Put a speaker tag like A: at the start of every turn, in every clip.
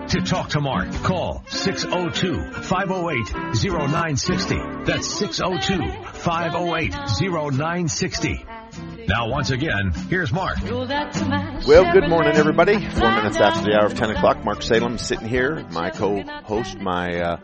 A: To talk to Mark, call 602-508-0960. That's 602-508-0960. Now, once again, here's Mark.
B: Well, good morning, everybody. 4 minutes after the hour of 10 o'clock, Mark Salem sitting here. My co-host, my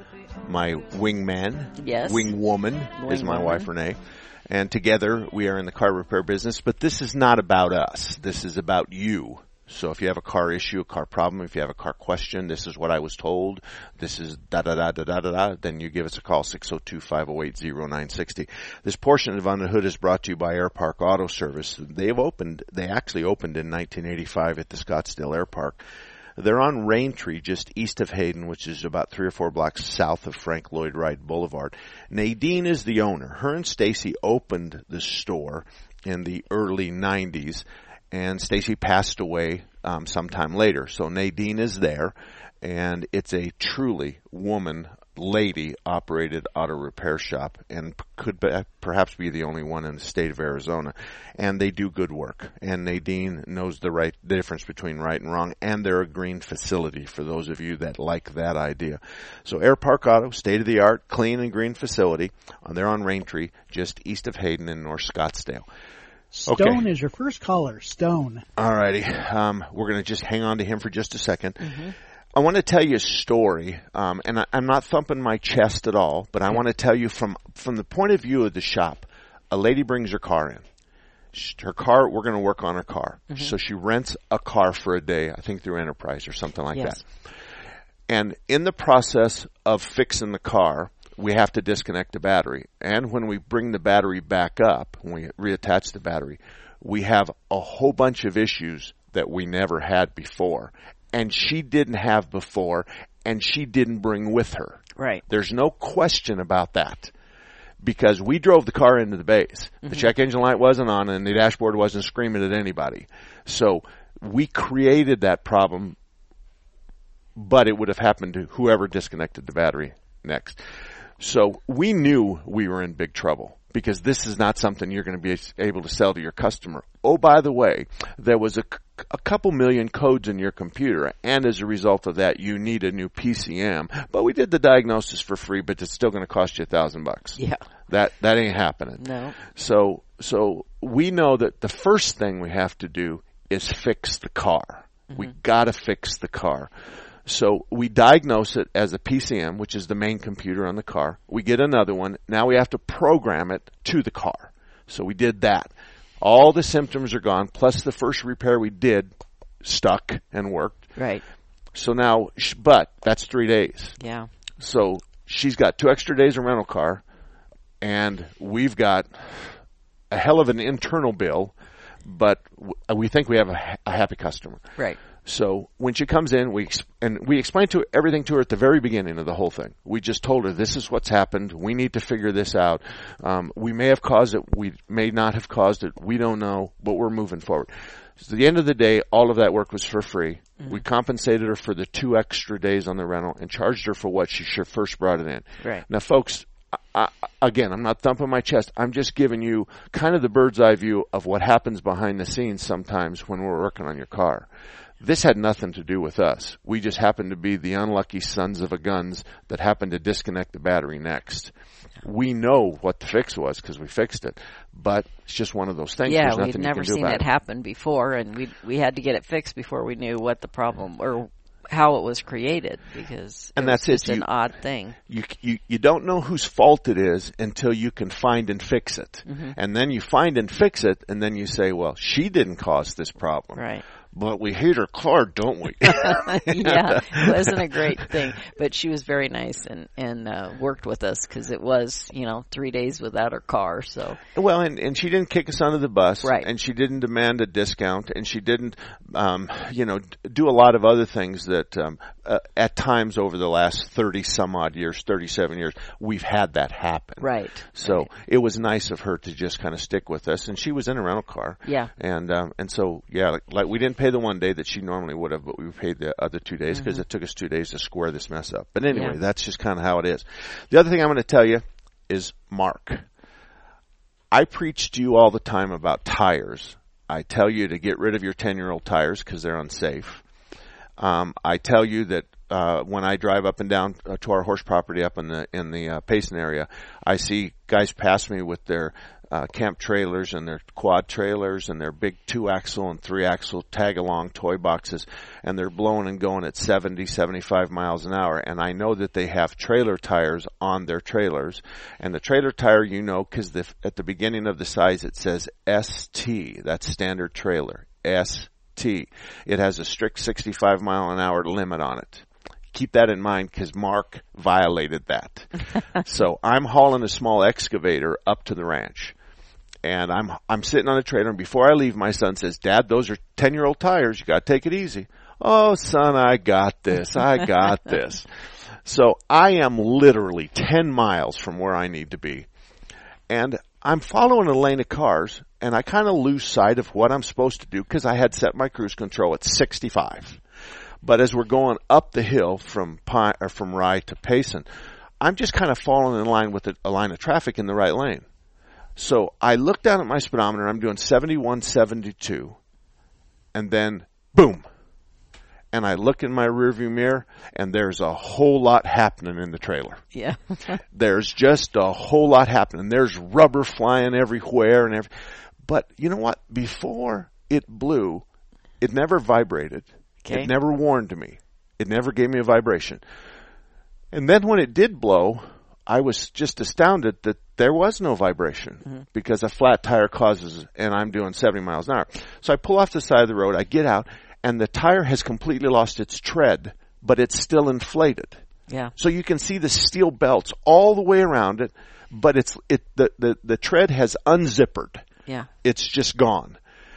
B: wingman,
C: yes,
B: wingwoman is my wife, Renee. And together, we are in the car repair business. But this is not about us. This is about you. So if you have a car issue, a car problem, if you have a car question, this is what I was told, this is da-da-da-da-da-da-da, then you give us a call, 602-508-0960. This portion of On the Hood is brought to you by Air Park Auto Service. They actually opened in 1985 at the Scottsdale Air Park. They're on Raintree, just east of Hayden, which is about 3 or 4 blocks south of Frank Lloyd Wright Boulevard. Nadine is the owner. Her and Stacy opened the store in the early 90s. And Stacy passed away sometime later. So Nadine is there, and it's a truly lady-operated auto repair shop, and could perhaps be the only one in the state of Arizona. And they do good work. And Nadine knows the difference between right and wrong, and they're a green facility for those of you that like that idea. So Air Park Auto, state-of-the-art, clean and green facility. They're on Raintree, just east of Hayden in North Scottsdale.
D: Stone is your first caller, Stone.
B: All righty. We're going to just hang on to him for just a second. Mm-hmm. I want to tell you a story, and I'm not thumping my chest at all, but I want to tell you from the point of view of the shop. A lady brings her car in. We're going to work on her car. Mm-hmm. So she rents a car for a day, I think through Enterprise or something like that. And in the process of fixing the car, we have to disconnect the battery. And when we bring the battery back up, when we reattach the battery, we have a whole bunch of issues that we never had before. And she didn't have before, and she didn't bring with her.
C: Right.
B: There's no question about that. Because we drove the car into the base. Mm-hmm. The check engine light wasn't on, and the dashboard wasn't screaming at anybody. So we created that problem, but it would have happened to whoever disconnected the battery next. So we knew we were in big trouble because this is not something you're going to be able to sell to your customer. Oh, by the way, there was a couple million codes in your computer, and as a result of that, you need a new PCM. But we did the diagnosis for free, but it's still going to cost you $1,000.
C: Yeah,
B: that ain't happening.
C: No.
B: So we know that the first thing we have to do is fix the car. Mm-hmm. We got to fix the car. So we diagnose it as a PCM, which is the main computer on the car. We get another one. Now we have to program it to the car. So we did that. All the symptoms are gone, plus the first repair we did stuck and worked.
C: Right.
B: So now, but that's 3 days.
C: Yeah.
B: So she's got 2 extra days of rental car, and we've got a hell of an internal bill, but we think we have a happy customer.
C: Right.
B: So when she comes in, we explained everything to her at the very beginning of the whole thing. We just told her, this is what's happened. We need to figure this out. We may have caused it. We may not have caused it. We don't know, but we're moving forward. So at the end of the day, all of that work was for free. Mm-hmm. We compensated her for the 2 extra days on the rental and charged her for what she first brought it in.
C: Right.
B: Now, folks, again, I'm not thumping my chest. I'm just giving you kind of the bird's eye view of what happens behind the scenes sometimes when we're working on your car. This had nothing to do with us. We just happened to be the unlucky sons of a guns that happened to disconnect the battery next. We know what the fix was because we fixed it, but it's just one of those things.
C: Yeah, we'd never seen it happen before, and we had to get it fixed before we knew what the problem or how it was created, because it's an odd thing.
B: You don't know whose fault it is until you can find and fix it. Mm-hmm. And then you find and fix it, and then you say, well, she didn't cause this problem.
C: Right.
B: But we hate her car, don't we?
C: Yeah, it wasn't a great thing. But she was very nice and worked with us because it was, 3 days without her car. So
B: well, and she didn't kick us under the bus.
C: Right.
B: And she didn't demand a discount. And she didn't, do a lot of other things that at times over the last 30-some-odd years, 37 years, we've had that happen.
C: Right.
B: So It was nice of her to just kind of stick with us. And she was in a rental car.
C: Yeah.
B: And so, yeah, like we didn't pay the one day that she normally would have, but we paid the other 2 days because it took us 2 days to square this mess up. But anyway, that's just kind of how it is. The other thing I'm going to tell you is Mark. I preach to you all the time about tires. I tell you to get rid of your 10-year-old tires because they're unsafe. I tell you that when I drive up and down to our horse property up in the Payson area, I see guys pass me with their camp trailers and their quad trailers and their big 2-axle and 3-axle tag-along toy boxes, and they're blowing and going at 70, 75 miles an hour. And I know that they have trailer tires on their trailers. And the trailer tire, because at the beginning of the size it says ST. That's standard trailer. ST. It has a strict 65 mile an hour limit on it. Keep that in mind because Mark violated that. So I'm hauling a small excavator up to the ranch. And I'm sitting on the trailer, and before I leave, my son says, "Dad, those are 10-year-old tires. You got to take it easy." "Oh, son, I got this. I got this." So I am literally 10 miles from where I need to be. And I'm following a lane of cars, and I kind of lose sight of what I'm supposed to do because I had set my cruise control at 65. But as we're going up the hill from Rye to Payson, I'm just kind of falling in line with a line of traffic in the right lane. So I look down at my speedometer, I'm doing 71, 72, and then boom. And I look in my rearview mirror, and there's a whole lot happening in the trailer.
C: Yeah.
B: There's just a whole lot happening. There's rubber flying everywhere but you know what? Before it blew, it never vibrated. Okay. It never warned me. It never gave me a vibration. And then when it did blow, I was just astounded that there was no vibration because a flat tire causes, and I'm doing 70 miles an hour. So I pull off the side of the road, I get out, and the tire has completely lost its tread, but it's still inflated.
C: Yeah. So
B: you can see the steel belts all the way around it, but the tread has unzippered.
C: Yeah.
B: It's just gone.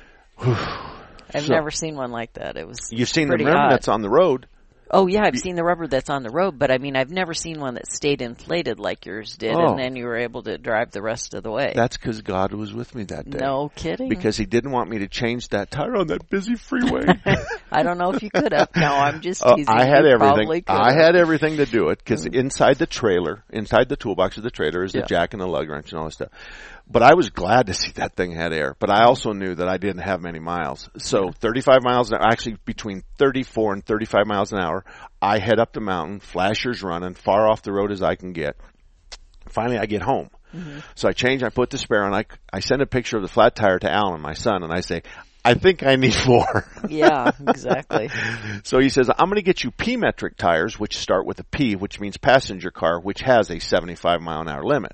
C: I've never seen one like that. It was
B: You've seen the rim that's on the road.
C: Oh, yeah, I've seen the rubber that's on the road, but I mean, I've never seen one that stayed inflated like yours did, and then you were able to drive the rest of the way.
B: That's because God was with me that day.
C: No kidding.
B: Because He didn't want me to change that tire on that busy freeway.
C: I don't know if you could have. No, I'm just teasing.
B: I had
C: everything.
B: I had everything to do it, because inside the trailer, inside the toolbox of the trailer is the jack and the lug wrench and all that stuff. But I was glad to see that thing had air. But I also knew that I didn't have many miles. So 35 miles an hour, actually between 34 and 35 miles an hour, I head up the mountain, flashers running, far off the road as I can get. Finally, I get home. So I change, I put the spare on, I send a picture of the flat tire to Alan, my son, and I say, "I think I need more."
C: Yeah, exactly.
B: So he says, "I'm going to get you P-metric tires, which start with a P, which means passenger car, which has a 75 mile an hour limit.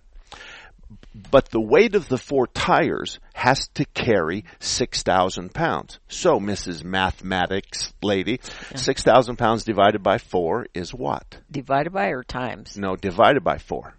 B: But the weight of the 4 tires has to carry 6,000 pounds. So, Mrs. Mathematics lady, 6,000 pounds divided by 4 is what?
C: Divided by or times?
B: No, divided by 4.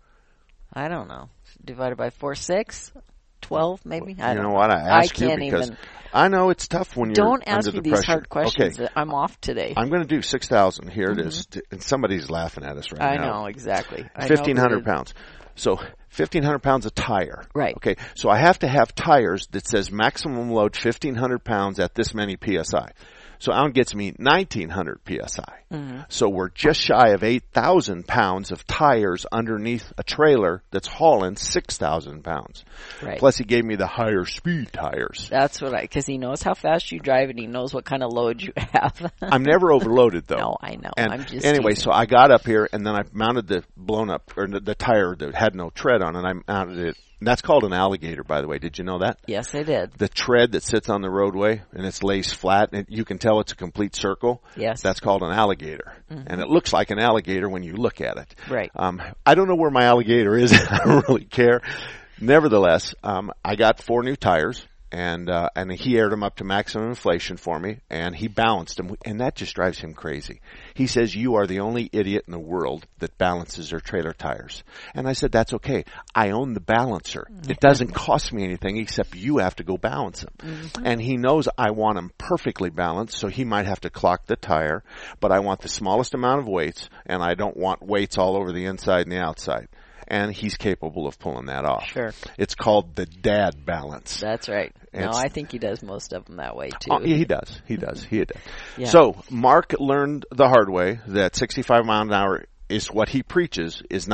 C: I don't know. Divided by 4, 6? 12 maybe? I don't know.
B: What? I ask you because I know it's tough when you're
C: Don't ask
B: under
C: me
B: the
C: these hard questions. Okay. I'm off today.
B: I'm going to do 6,000. Here it is. And somebody's laughing at us right now.
C: I know, exactly.
B: 1,500 pounds. So 1,500 pounds of tire.
C: Right.
B: Okay. So I have to have tires that says maximum load 1,500 pounds at this many PSI. So Alan gets me 1,900 PSI. So we're just shy of 8,000 pounds of tires underneath a trailer that's hauling 6,000 pounds.
C: Right.
B: Plus he gave me the higher speed tires.
C: That's what because he knows how fast you drive and he knows what kind of load you have.
B: I'm never overloaded though.
C: No, I know.
B: And
C: I'm just
B: anyway,
C: teasing.
B: So I got up here and then I mounted the blown up, or the tire that had no tread on it. I mounted it. And that's called an alligator, by the way. Did you know that?
C: Yes, I did.
B: The tread that sits on the roadway and it's lays flat and you can tell it's a complete circle.
C: Yes.
B: That's called an alligator. And it looks like an alligator when you look at it.
C: Right.
B: I don't know where my alligator is. I don't really care. Nevertheless, I got 4 new tires. And he aired them up to maximum inflation for me, and he balanced them, and that just drives him crazy. He says, "You are the only idiot in the world that balances their trailer tires." And I said, "That's okay. I own the balancer. It doesn't cost me anything except you have to go balance them." And he knows I want them perfectly balanced, so he might have to clock the tire, but I want the smallest amount of weights, and I don't want weights all over the inside and the outside. And he's capable of pulling that off.
C: Sure.
B: It's called the dad balance.
C: That's right. No, I think he does most of them that way, too.
B: He does. He does.
C: Yeah.
B: So, Mark learned the hard way that 65 miles an hour is what he preaches is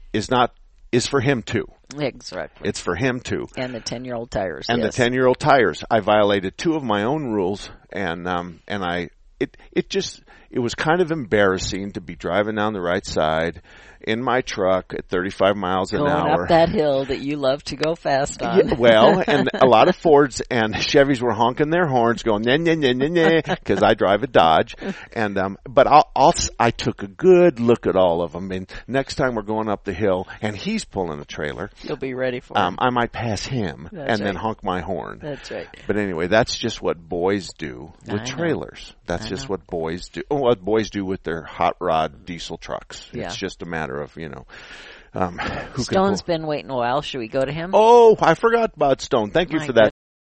B: for him, too.
C: Exactly.
B: It's for him, too.
C: And the 10-year-old tires,
B: And
C: yes.
B: the 10-year-old tires. I violated 2 of my own rules, and it was kind of embarrassing to be driving down the right side in my truck at 35 miles an hour.
C: Going up that hill that you love to go fast on.
B: Yeah, well, and a lot of Fords and Chevys were honking their horns going, nah, nah, nah, nah, nah, because I drive a Dodge. And, but I took a good look at all of them. And next time we're going up the hill and he's pulling a trailer,
C: you'll be ready for it.
B: I might pass him then honk my horn.
C: That's right.
B: But anyway, that's just what boys do with trailers. That's just what boys do. What boys do with their hot rod diesel trucks. Yeah. It's just a matter of,
C: Stone's been waiting a while. Should we go to him?
B: Oh, I forgot about Stone. Thank you for that.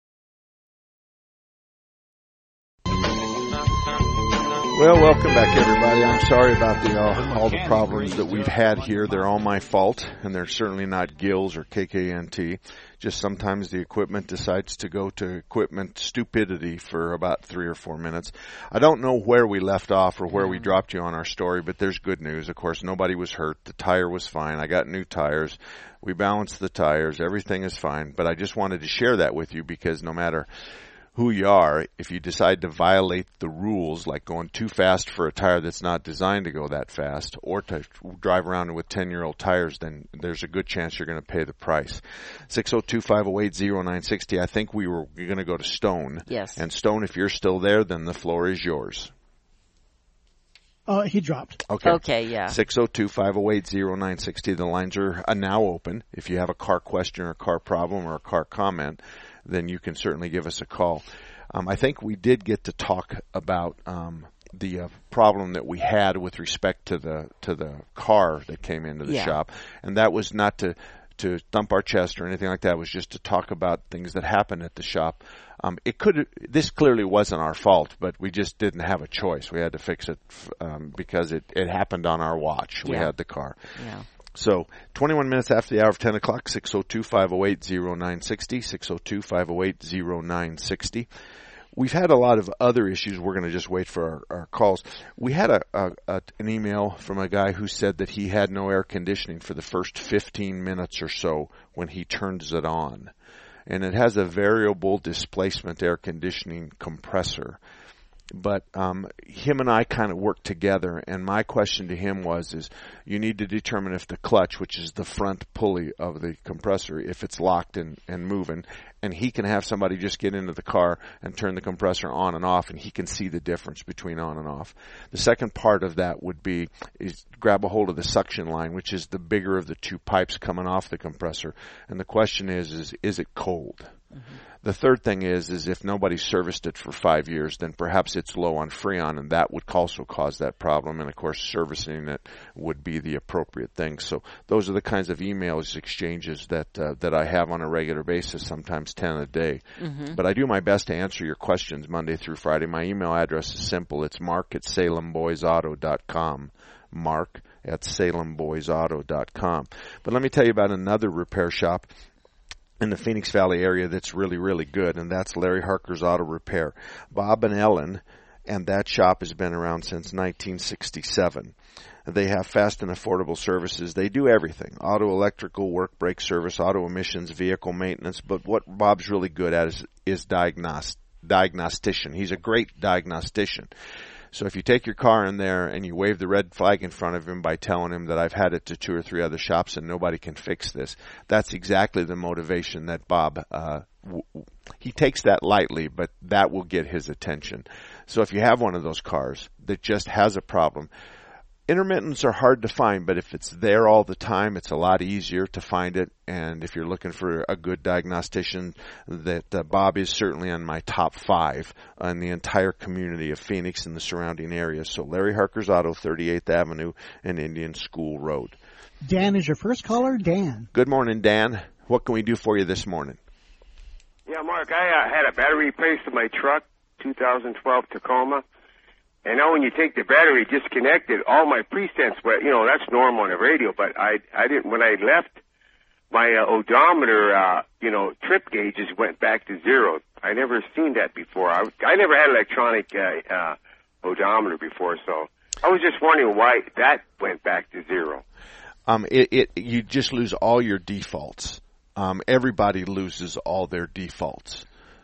B: Well, welcome back, everybody. I'm sorry about all the problems that we've had here. They're all my fault, and they're certainly not Gills or KKNT. Just sometimes the equipment decides to go to equipment stupidity for about 3 or 4 minutes. I don't know where we left off or where we dropped you on our story, but there's good news. Of course, nobody was hurt. The tire was fine. I got new tires. We balanced the tires. Everything is fine. But I just wanted to share that with you because no matter who you are, if you decide to violate the rules, like going too fast for a tire that's not designed to go that fast, or to drive around with 10-year-old tires, then there's a good chance you're going to pay the price. 602-508-0960. I think we're going to go to Stone.
C: Yes.
B: And Stone, if you're still there, then the floor is yours.
D: He dropped.
C: Okay, yeah.
B: 602-508-0960. The lines are now open. If you have a car question or a car problem or a car comment, then you can certainly give us a call. I think we did get to talk about the problem that we had with respect to the car that came into the shop, and that was not to thump our chest or anything like that. It was just to talk about things that happened at the shop. This clearly wasn't our fault, but we just didn't have a choice. We had to fix it because it happened on our watch. We had the car.
C: Yeah.
B: So 21 minutes after the hour of 10 o'clock, 602-508-0960, 602-508-0960. We've had a lot of other issues. We're going to just wait for our calls. We had an email from a guy who said that he had no air conditioning for the first 15 minutes or so when he turns it on. And it has a variable displacement air conditioning compressor. But him and I kind of worked together, and my question to him is you need to determine if the clutch, which is the front pulley of the compressor, if it's locked and moving, and he can have somebody just get into the car and turn the compressor on and off, and he can see the difference between on and off. The second part of that would be is grab a hold of the suction line, which is the bigger of the two pipes coming off the compressor, and the question is it cold? Mm-hmm. The third thing is if nobody serviced it for 5 years, then perhaps it's low on Freon, and that would also cause that problem. And, of course, servicing it would be the appropriate thing. So those are the kinds of emails exchanges that I have on a regular basis, sometimes 10 a day. Mm-hmm. But I do my best to answer your questions Monday through Friday. My email address is simple. It's mark@salemboysauto.com. mark@salemboysauto.com. But let me tell you about another repair shop in the Phoenix Valley area that's really, really good, and that's Larry Harker's Auto Repair. Bob and Ellen, and that shop has been around since 1967. They have fast and affordable services. They do everything: auto, electrical, work, brake service, auto emissions, vehicle maintenance. But what Bob's really good at is diagnostician. He's a great diagnostician. So if you take your car in there and you wave the red flag in front of him by telling him that I've had it to 2 or 3 other shops and nobody can fix this, that's exactly the motivation that Bob, he takes that lightly, but that will get his attention. So if you have one of those cars that just has a problem, intermittents are hard to find, but if it's there all the time, it's a lot easier to find it. And if you're looking for a good diagnostician, that Bob is certainly on my top 5 in the entire community of Phoenix and the surrounding areas. So Larry Harker's Auto, 38th Avenue and Indian School Road.
D: Dan is your first caller. Dan.
B: Good morning, Dan. What can we do for you this morning?
E: Yeah, Mark, I had a battery replaced in my truck, 2012 Tacoma. And now when you take the battery disconnected, all my presets were, that's normal on the radio, but I didn't, when I left, my odometer, trip gauges went back to 0. I never seen that before. I never had electronic odometer before, so I was just wondering why that went back to 0.
B: You just lose all your defaults. Everybody loses all their defaults.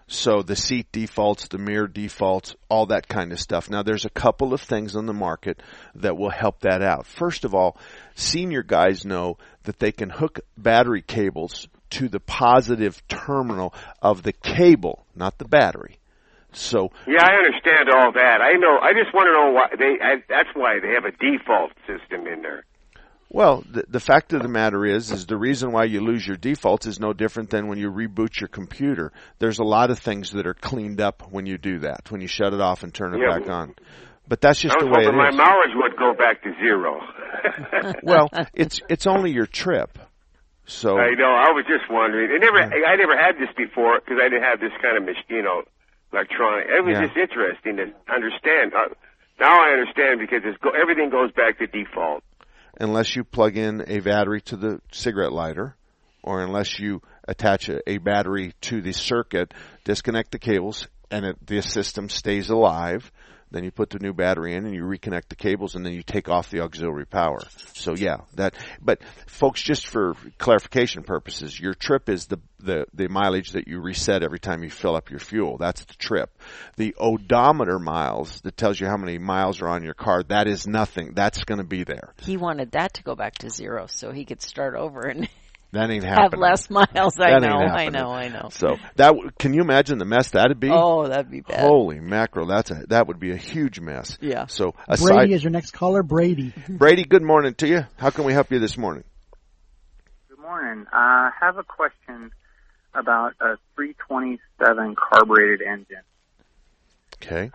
B: So the seat defaults, the mirror defaults, all that kind of stuff. Now there's a couple of things on the market that will help that out. First of all, senior guys know that they can hook battery cables to the positive terminal of the cable, not the battery. So
E: yeah, I understand all that. I know. I just want to know why that's why they have a default system in there.
B: Well, the fact of the matter is the reason why you lose your defaults is no different than when you reboot your computer. There's a lot of things that are cleaned up when you do that, when you shut it off and turn it back on. But that's just the way it is.
E: My mileage would go back to 0.
B: Well, it's only your trip. So
E: I know. I was just wondering. I never had this before because I didn't have this kind of electronic. It was just interesting to understand. Now I understand because everything goes back to default.
B: Unless you plug in a battery to the cigarette lighter, or unless you attach a battery to the circuit, disconnect the cables, and the system stays alive. Then you put the new battery in and you reconnect the cables, and then you take off the auxiliary power. So yeah, but folks, just for clarification purposes, your trip is the mileage that you reset every time you fill up your fuel. That's the trip. The odometer miles that tells you how many miles are on your car, that is nothing. That's going to be there.
C: He wanted that to go back to 0 so he could start over and
B: that ain't happening.
C: Have less miles. I know.
B: So can you imagine the mess that'd be?
C: Oh, that'd be bad.
B: Holy mackerel, that would be a huge mess.
C: Yeah.
B: So
D: Brady is your next caller, Brady.
B: Brady, good morning to you. How can we help you this morning?
F: Good morning. I have a question about a 327 carbureted engine.
B: Okay.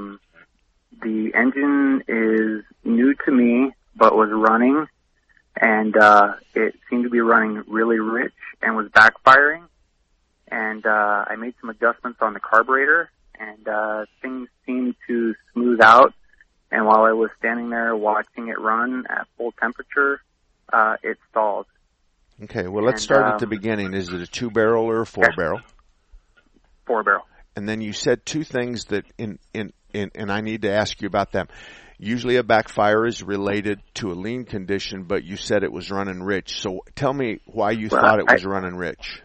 F: The engine is new to me, but was running. And it seemed to be running really rich and was backfiring. And I made some adjustments on the carburetor, and things seemed to smooth out. And while I was standing there watching it run at full temperature, it stalled.
B: Okay, well, let's start at the beginning. Is it a 2-barrel or a 4-barrel?
F: 4-barrel.
B: And then you said two things that and I need to ask you about them. Usually a backfire is related to a lean condition, but you said it was running rich. So tell me why you thought it was running rich.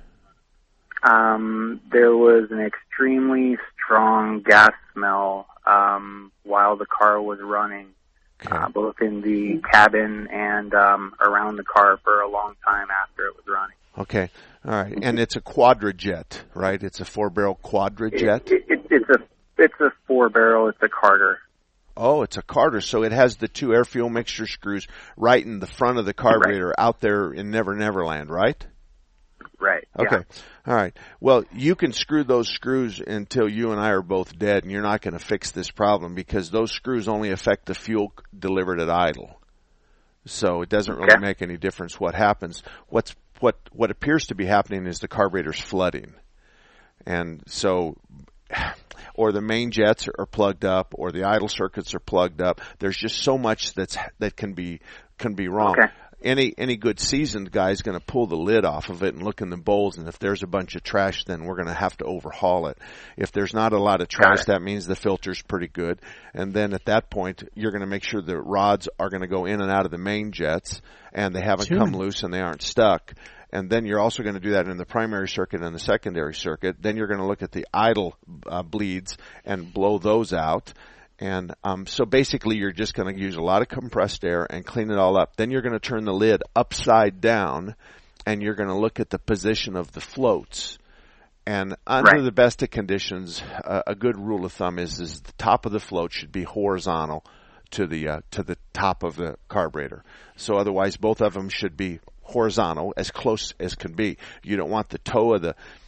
F: There was an extremely strong gas smell while the car was running, both in the cabin and around the car for a long time after it was running.
B: Okay, all right. And it's a quadrajet, right? It's a 4-barrel quadrajet?
F: It's a 4-barrel. It's a Carter.
B: Oh, it's a Carter, so it has the 2 air-fuel mixture screws right in the front of the carburetor out there in Never Never Land, right?
F: Right.
B: Okay.
F: Yeah.
B: All right. Well, you can screw those screws until you and I are both dead, and you're not going to fix this problem because those screws only affect the fuel delivered at idle. So it doesn't really make any difference what happens. What appears to be happening is the carburetor's flooding. And so or the main jets are plugged up, or the idle circuits are plugged up. There's just so much that can be wrong.
F: Okay.
B: Any good seasoned guy is going to pull the lid off of it and look in the bowls, and if there's a bunch of trash, then we're going to have to overhaul it. If there's not a lot of trash, that means the filter's pretty good. And then at that point, you're going to make sure the rods are going to go in and out of the main jets, and they haven't come loose and they aren't stuck. And then you're also going to do that in the primary circuit and the secondary circuit. Then you're going to look at the idle bleeds and blow those out. And so basically you're just going to use a lot of compressed air and clean it all up. Then you're going to turn the lid upside down, and you're going to look at the position of the floats. And under the best of conditions, a good rule of thumb is the top of the float should be horizontal to the top of the carburetor. So otherwise both of them should be horizontal as close as can be. You don't want the toe of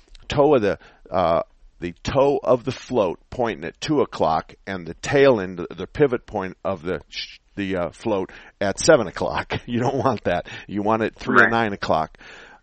B: the float pointing at 2 o'clock and the tail end, the pivot point of the float at 7 o'clock. You don't want that. You want it 3 or 9 o'clock.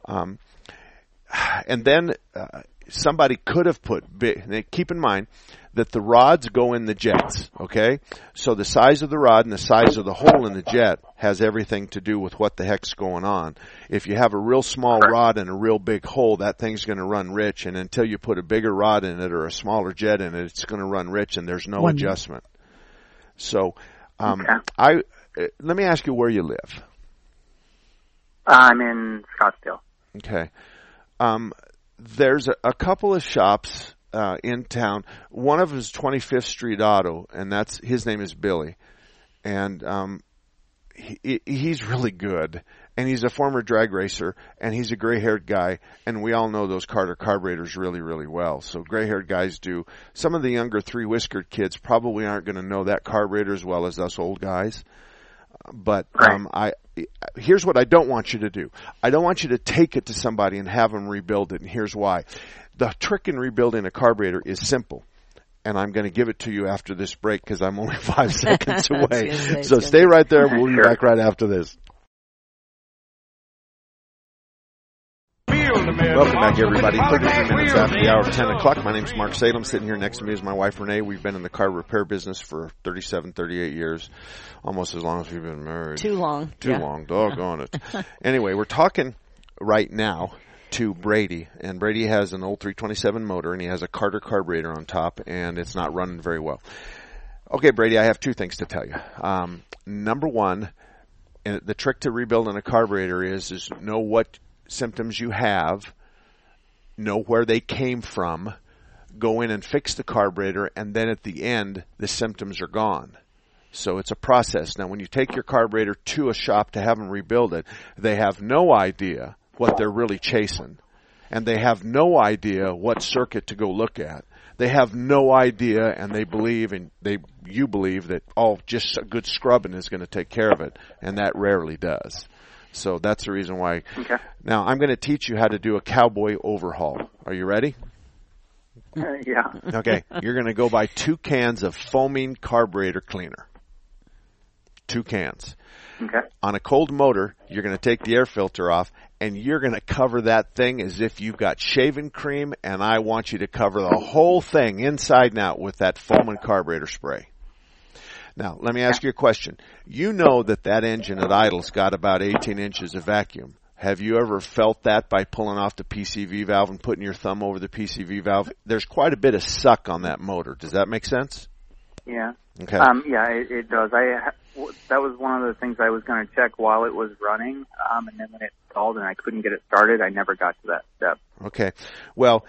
B: And then somebody could have put keep in mind that the rods go in the jets, okay? So the size of the rod and the size of the hole in the jet has everything to do with what the heck's going on. If you have a real small rod and a real big hole, that thing's going to run rich, and until you put a bigger rod in it or a smaller jet in it, it's going to run rich, and there's no adjustment. So let me ask you where you live.
F: I'm in Scottsdale.
B: Okay. There's a couple of shops in town. One of them is 25th Street Auto, and his name is Billy. And he's really good. And he's a former drag racer, and he's a gray-haired guy, and we all know those Carter carburetors really, really well. So gray-haired guys do. Some of the younger three-whiskered kids probably aren't going to know that carburetor as well as us old guys. But here's what I don't want you to do. I don't want you to take it to somebody and have them rebuild it, and here's why. The trick in rebuilding a carburetor is simple. And I'm going to give it to you after this break because I'm only 5 seconds away. So stay right there. We'll be back right after this. Welcome back, everybody. 33 minutes after the hour of 10 o'clock. My name's Mark Salem. Sitting here next to me is my wife, Renee. We've been in the car repair business for 37, 38 years. Almost as long as we've been married.
C: Too long.
B: Too long. Doggone it. Anyway, we're talking right now to Brady. And Brady has an old 327 motor, and he has a Carter carburetor on top, and it's not running very well. Okay, Brady, I have 2 things to tell you. Number one, and the trick to rebuilding a carburetor is know what symptoms you have, know where they came from, go in and fix the carburetor, and then at the end, the symptoms are gone. So it's a process. Now, when you take your carburetor to a shop to have them rebuild it, they have no idea what they're really chasing, and they have no idea what circuit to go look at. They have no idea, and you believe that just a good scrubbing is going to take care of it, and that rarely does. So that's the reason why.
F: Okay.
B: Now, I'm going to teach you how to do a cowboy overhaul. Are you ready?
F: Yeah.
B: Okay. You're going to go buy 2 cans of foaming carburetor cleaner. 2 cans.
F: Okay.
B: On a cold motor, you're going to take the air filter off, and you're going to cover that thing as if you've got shaving cream, and I want you to cover the whole thing inside and out with that foaming carburetor spray. Now, let me ask you a question. You know that engine at idle's got about 18 inches of vacuum. Have you ever felt that by pulling off the PCV valve and putting your thumb over the PCV valve? There's quite a bit of suck on that motor. Does that make sense?
F: Yeah.
B: Okay.
F: Yeah, it does. That was one of the things I was going to check while it was running, and then when it stalled and I couldn't get it started, I never got to that step.
B: Okay. Well,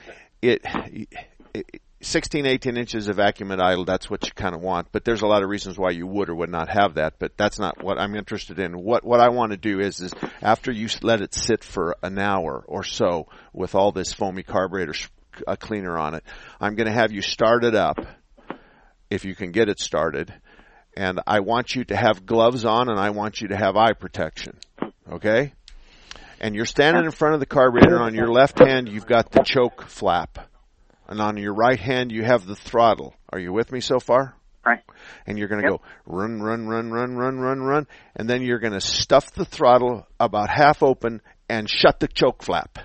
B: 16, 18 inches of vacuum at idle, that's what you kind of want. But there's a lot of reasons why you would or would not have that. But that's not what I'm interested in. What I want to do is after you let it sit for an hour or so with all this foamy carburetor cleaner on it, I'm going to have you start it up if you can get it started. And I want you to have gloves on, and I want you to have eye protection. Okay? And you're standing in front of the carburetor. On your left hand, you've got the choke flap. And on your right hand, you have the throttle. Are you with me so far?
F: Right.
B: And you're going to go run, run, run, run, run, run, run. And then you're going to stuff the throttle about half open and shut the choke flap.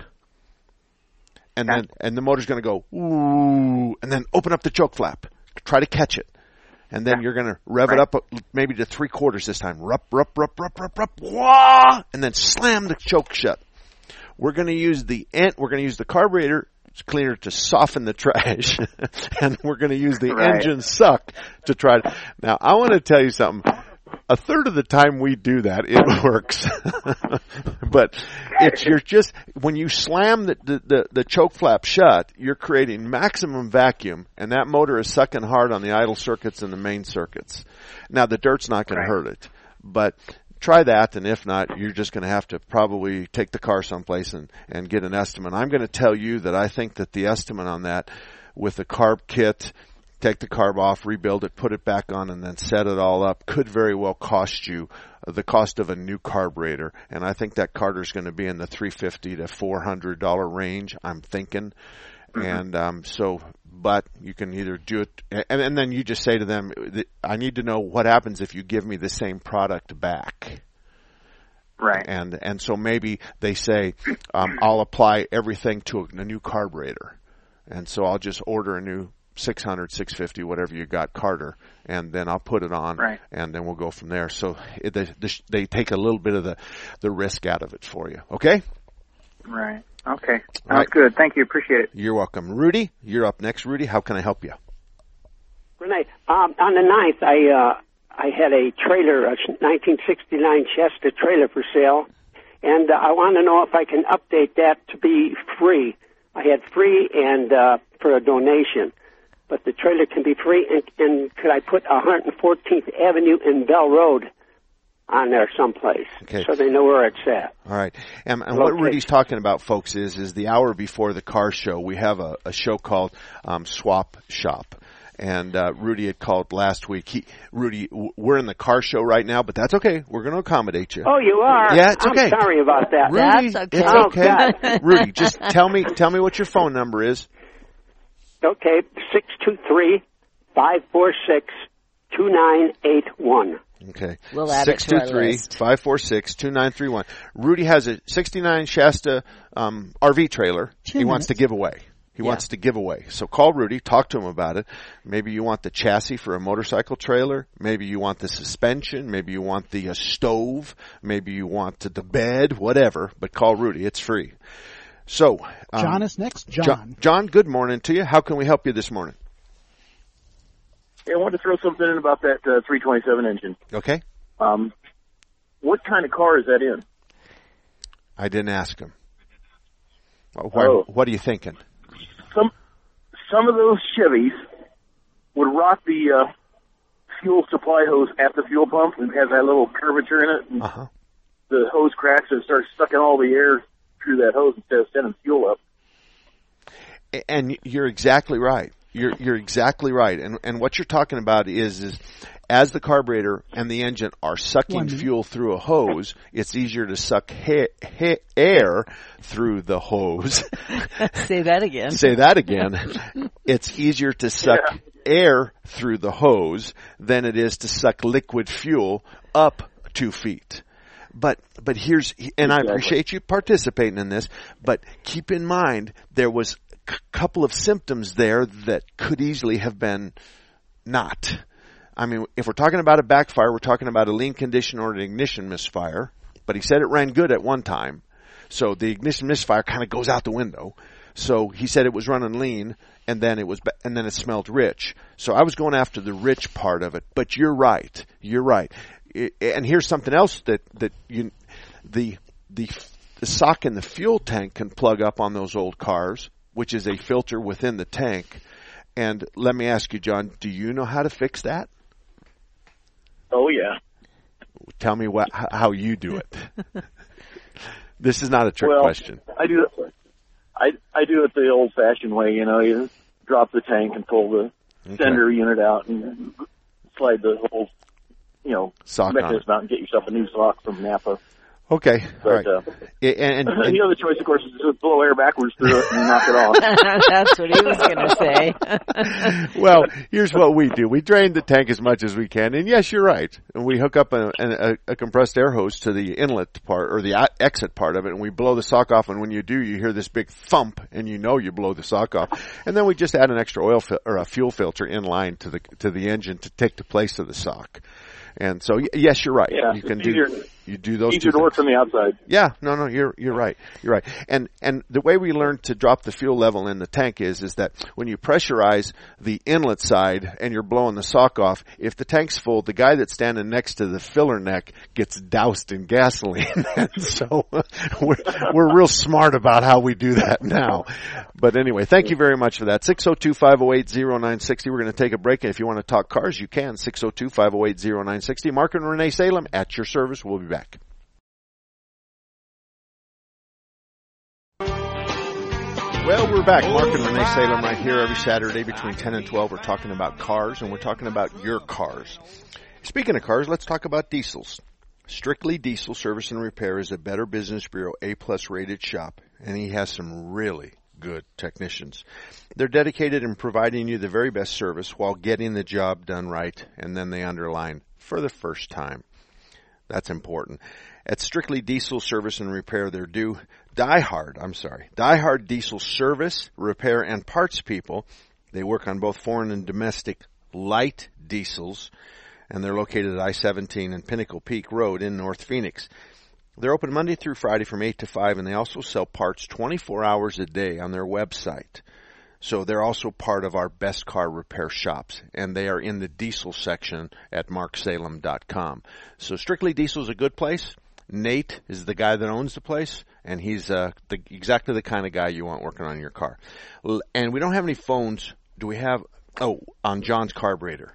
B: And then the motor's going to go, ooh, and then open up the choke flap. Try to catch it. And then you're going to rev it up maybe to 3/4 this time. Rup, rup, rup, rup, rup, rup, wah! And then slam the choke shut. We're going to use the carburetor cleaner to soften the trash, and we're going to use the engine suck to try to. Now, I want to tell you something. 1/3 of the time we do that, it works. But when you slam the choke flap shut, you're creating maximum vacuum, and that motor is sucking hard on the idle circuits and the main circuits. Now, the dirt's not going to hurt it, but try that, and if not, you're just going to have to probably take the car someplace and get an estimate. I'm going to tell you that I think that the estimate on that with the carb kit, take the carb off, rebuild it, put it back on, and then set it all up could very well cost you the cost of a new carburetor. And I think that Carter's going to be in the $350 to $400 range, I'm thinking. Mm-hmm. And but you can either do it, and then you just say to them, I need to know what happens if you give me the same product back.
F: Right.
B: And so maybe they say, I'll apply everything to a new carburetor. And so I'll just order a new 600, 650, whatever you got, Carter, and then I'll put it on, and then we'll go from there. So they take a little bit of the risk out of it for you. Okay?
F: Right. Okay. Sounds good. Thank you. Appreciate it.
B: You're welcome. Rudy, you're up next. Rudy, how can I help you?
G: Renee, on the 9th, I had a trailer, a 1969 Chester trailer for sale, and I want to know if I can update that to be free. I had free and for a donation. But the trailer can be free, and could I put 114th Avenue and Bell Road on there someplace, so they know where it's at.
B: All right. And what Rudy's talking about, folks, is the hour before the car show, we have a show called Swap Shop. And Rudy had called last week. Rudy, we're in the car show right now, but that's okay. We're going to accommodate you.
G: Oh, you are?
B: Yeah, it's okay.
G: I'm sorry about that.
B: Rudy,
C: that's okay.
B: It's okay. Rudy, just tell me what your phone number is.
G: Okay, 623-546-2981.
B: Okay.
C: We'll add it to our list.
B: 623-546-2931. Rudy has a 69 Shasta RV trailer he wants to give away. He wants to give away. So call Rudy, talk to him about it. Maybe you want the chassis for a motorcycle trailer. Maybe you want the suspension. Maybe you want the stove. Maybe you want the bed, whatever. But call Rudy. It's free. So,
D: John is next. John,
B: good morning to you. How can we help you this morning?
H: Hey, I wanted to throw something in about that 327 engine.
B: Okay.
H: What kind of car is that in?
B: I didn't ask him. What are you thinking?
H: Some of those Chevys would rock the fuel supply hose at the fuel pump and has that little curvature in it. And the hose cracks and starts sucking all the air through that hose instead of sending fuel up.
B: And you're exactly right. You're exactly right. And what you're talking about is as the carburetor and the engine are sucking fuel through a hose, it's easier to suck air through the hose.
C: Say that again.
B: Say that again. It's easier to suck air through the hose than it is to suck liquid fuel up 2 feet. But here's, and I appreciate you participating in this, but keep in mind there was a couple of symptoms there that could easily have been not. I mean, if we're talking about a backfire, we're talking about a lean condition or an ignition misfire, but he said it ran good at one time. So the ignition misfire kind of goes out the window. So he said it was running lean and then it smelled rich. So I was going after the rich part of it, but you're right. You're right. And here's something else that the sock in the fuel tank can plug up on those old cars, which is a filter within the tank. And let me ask you, John, do you know how to fix that?
H: Oh yeah.
B: Tell me how you do it. This is not a trick question.
H: I do it the old-fashioned way. You drop the tank and pull the sender unit out and slide the whole
B: sock
H: mechanism out and get yourself a new sock from Napa.
B: Okay.
H: But,
B: all right. And
H: the other choice, of course, is to blow air backwards through it and knock it off.
C: That's what he was going to say.
B: Well, here's what we do. We drain the tank as much as we can. And yes, you're right. And we hook up a compressed air hose to the inlet part or the exit part of it, and we blow the sock off. And when you do, you hear this big thump, and you know you blow the sock off. And then we just add an extra oil or a fuel filter in line to the engine to take the place of the sock. And so, yes, you're right.
H: Yeah,
B: you can you do those
H: easier
B: two
H: to work from the outside.
B: Yeah, no, you're right. You're right. And the way we learn to drop the fuel level in the tank is that when you pressurize the inlet side and you're blowing the sock off, if the tank's full, the guy that's standing next to the filler neck gets doused in gasoline. And so we're real smart about how we do that now. But anyway, thank you very much for that. 602-508-0960. We're going to take a break. And if you want to talk cars, you can. 602-508-0960. Mark and Renee Salem at your service. We'll be back. Well, we're back. Mark and Renee Salem right here every Saturday between 10 and 12. We're talking about cars, and we're talking about your cars. Speaking of cars, let's talk about diesels. Strictly Diesel Service and Repair is a Better Business Bureau A-plus rated shop, and he has some really good technicians. They're dedicated in providing you the very best service while getting the job done right, and then they underline, for the first time. That's important. At Strictly Diesel Service and Repair, they're diehard diesel service, repair, and parts people. They work on both foreign and domestic light diesels, and they're located at I-17 and Pinnacle Peak Road in North Phoenix. They're open Monday through Friday from 8 to 5, and they also sell parts 24 hours a day on their website. So they're also part of our best car repair shops, and they are in the diesel section at marksalem.com. So Strictly Diesel is a good place. Nate is the guy that owns the place, and he's exactly the kind of guy you want working on your car. And we don't have any phones. Do we have? Oh, on John's carburetor.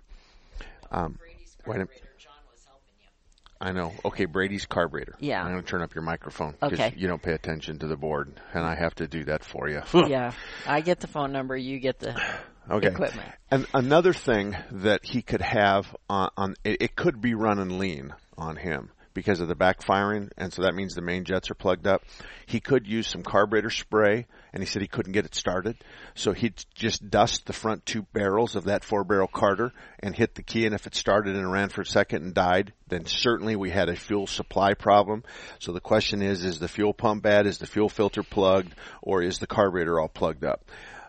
C: Brady's carburetor. John was helping you.
B: I know. Okay, Brady's carburetor.
C: Yeah.
B: I'm going to turn up your microphone
C: because
B: you don't pay attention to the board, and I have to do that for you.
C: Yeah, I get the phone number. You get the equipment.
B: And another thing that he could have it could be running lean on him because of the backfiring, and so that means the main jets are plugged up. He could use some carburetor spray, and he said he couldn't get it started. So he'd just dust the front 2 barrels of that 4-barrel Carter and hit the key, and if it started and ran for a second and died, then certainly we had a fuel supply problem. So the question is the fuel pump bad, is the fuel filter plugged, or is the carburetor all plugged up?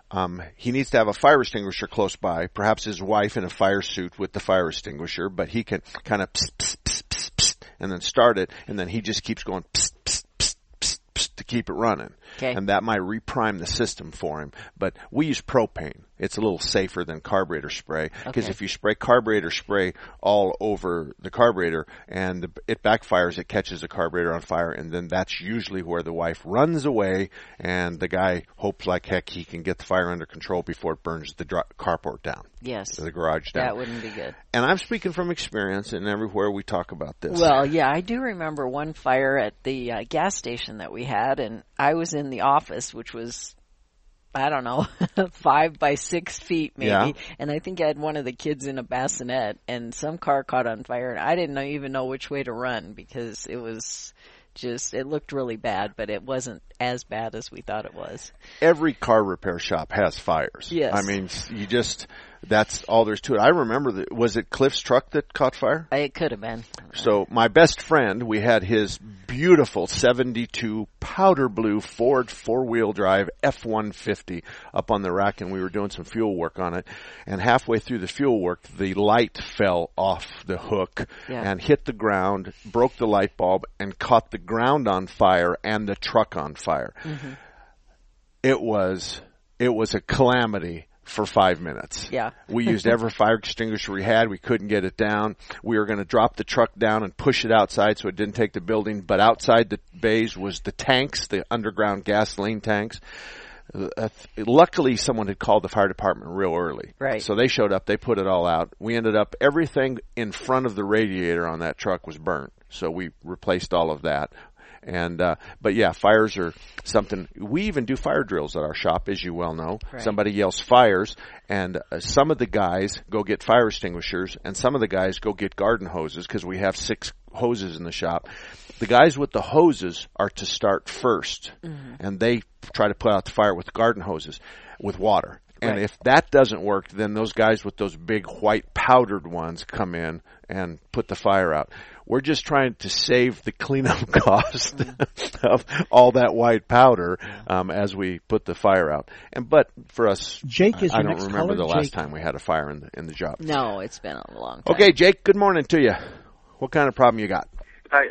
B: He needs to have a fire extinguisher close by, perhaps his wife in a fire suit with the fire extinguisher, but he can kind of psst, psst, psst, psst, psst, and then start it, and then he just keeps going psst, psst, psst, psst, psst, to keep it running.
C: Okay.
B: And that might reprime the system for him. But we use propane. It's a little safer than carburetor spray, because if you spray carburetor spray all over the carburetor and it backfires, it catches the carburetor on fire, and then that's usually where the wife runs away and the guy hopes like heck he can get the fire under control before it burns the carport down.
C: Yes.
B: The garage down.
C: That wouldn't be good.
B: And I'm speaking from experience, and everywhere we talk about this.
C: Well, yeah, I do remember one fire at the gas station that we had, and I was in the office, which was, I don't know, 5 by 6 feet maybe.
B: Yeah.
C: And I think I had one of the kids in a bassinet, and some car caught on fire, and I didn't even know which way to run because it was just, it looked really bad, but it wasn't as bad as we thought it was.
B: Every car repair shop has fires.
C: Yes.
B: I mean, that's all there's to it. I remember, was it Cliff's truck that caught fire?
C: It could have been.
B: So my best friend, we had his beautiful 72 powder blue Ford 4-wheel drive F-150 up on the rack, and we were doing some fuel work on it. And halfway through the fuel work, the light fell off the hook and hit the ground, broke the light bulb, and caught the ground on fire and the truck on fire. Mm-hmm. It was a calamity for 5 minutes.
C: Yeah.
B: We used every fire extinguisher we had. We couldn't get it down. We were going to drop the truck down and push it outside so it didn't take the building. But outside the bays was the tanks, the underground gasoline tanks. Luckily, someone had called the fire department real early.
C: Right.
B: So they showed up. They put it all out. We ended up, everything in front of the radiator on that truck was burnt. So we replaced all of that. And, but yeah, fires are something, we even do fire drills at our shop, as you well know.
C: Right.
B: Somebody yells fires, and some of the guys go get fire extinguishers, and some of the guys go get garden hoses, because we have 6 hoses in the shop. The guys with the hoses are to start first, and they try to put out the fire with garden hoses, with water. And if that doesn't work, then those guys with those big white powdered ones come in and put the fire out. We're just trying to save the cleanup cost of all that white powder as we put the fire out. But for us,
D: Jake is
B: I
D: your
B: don't
D: next
B: remember
D: caller.
B: the last
D: Jake.
B: time we had a fire in the job.
C: No, it's been a long time.
B: Okay, Jake, good morning to you. What kind of problem you got?
I: Hi.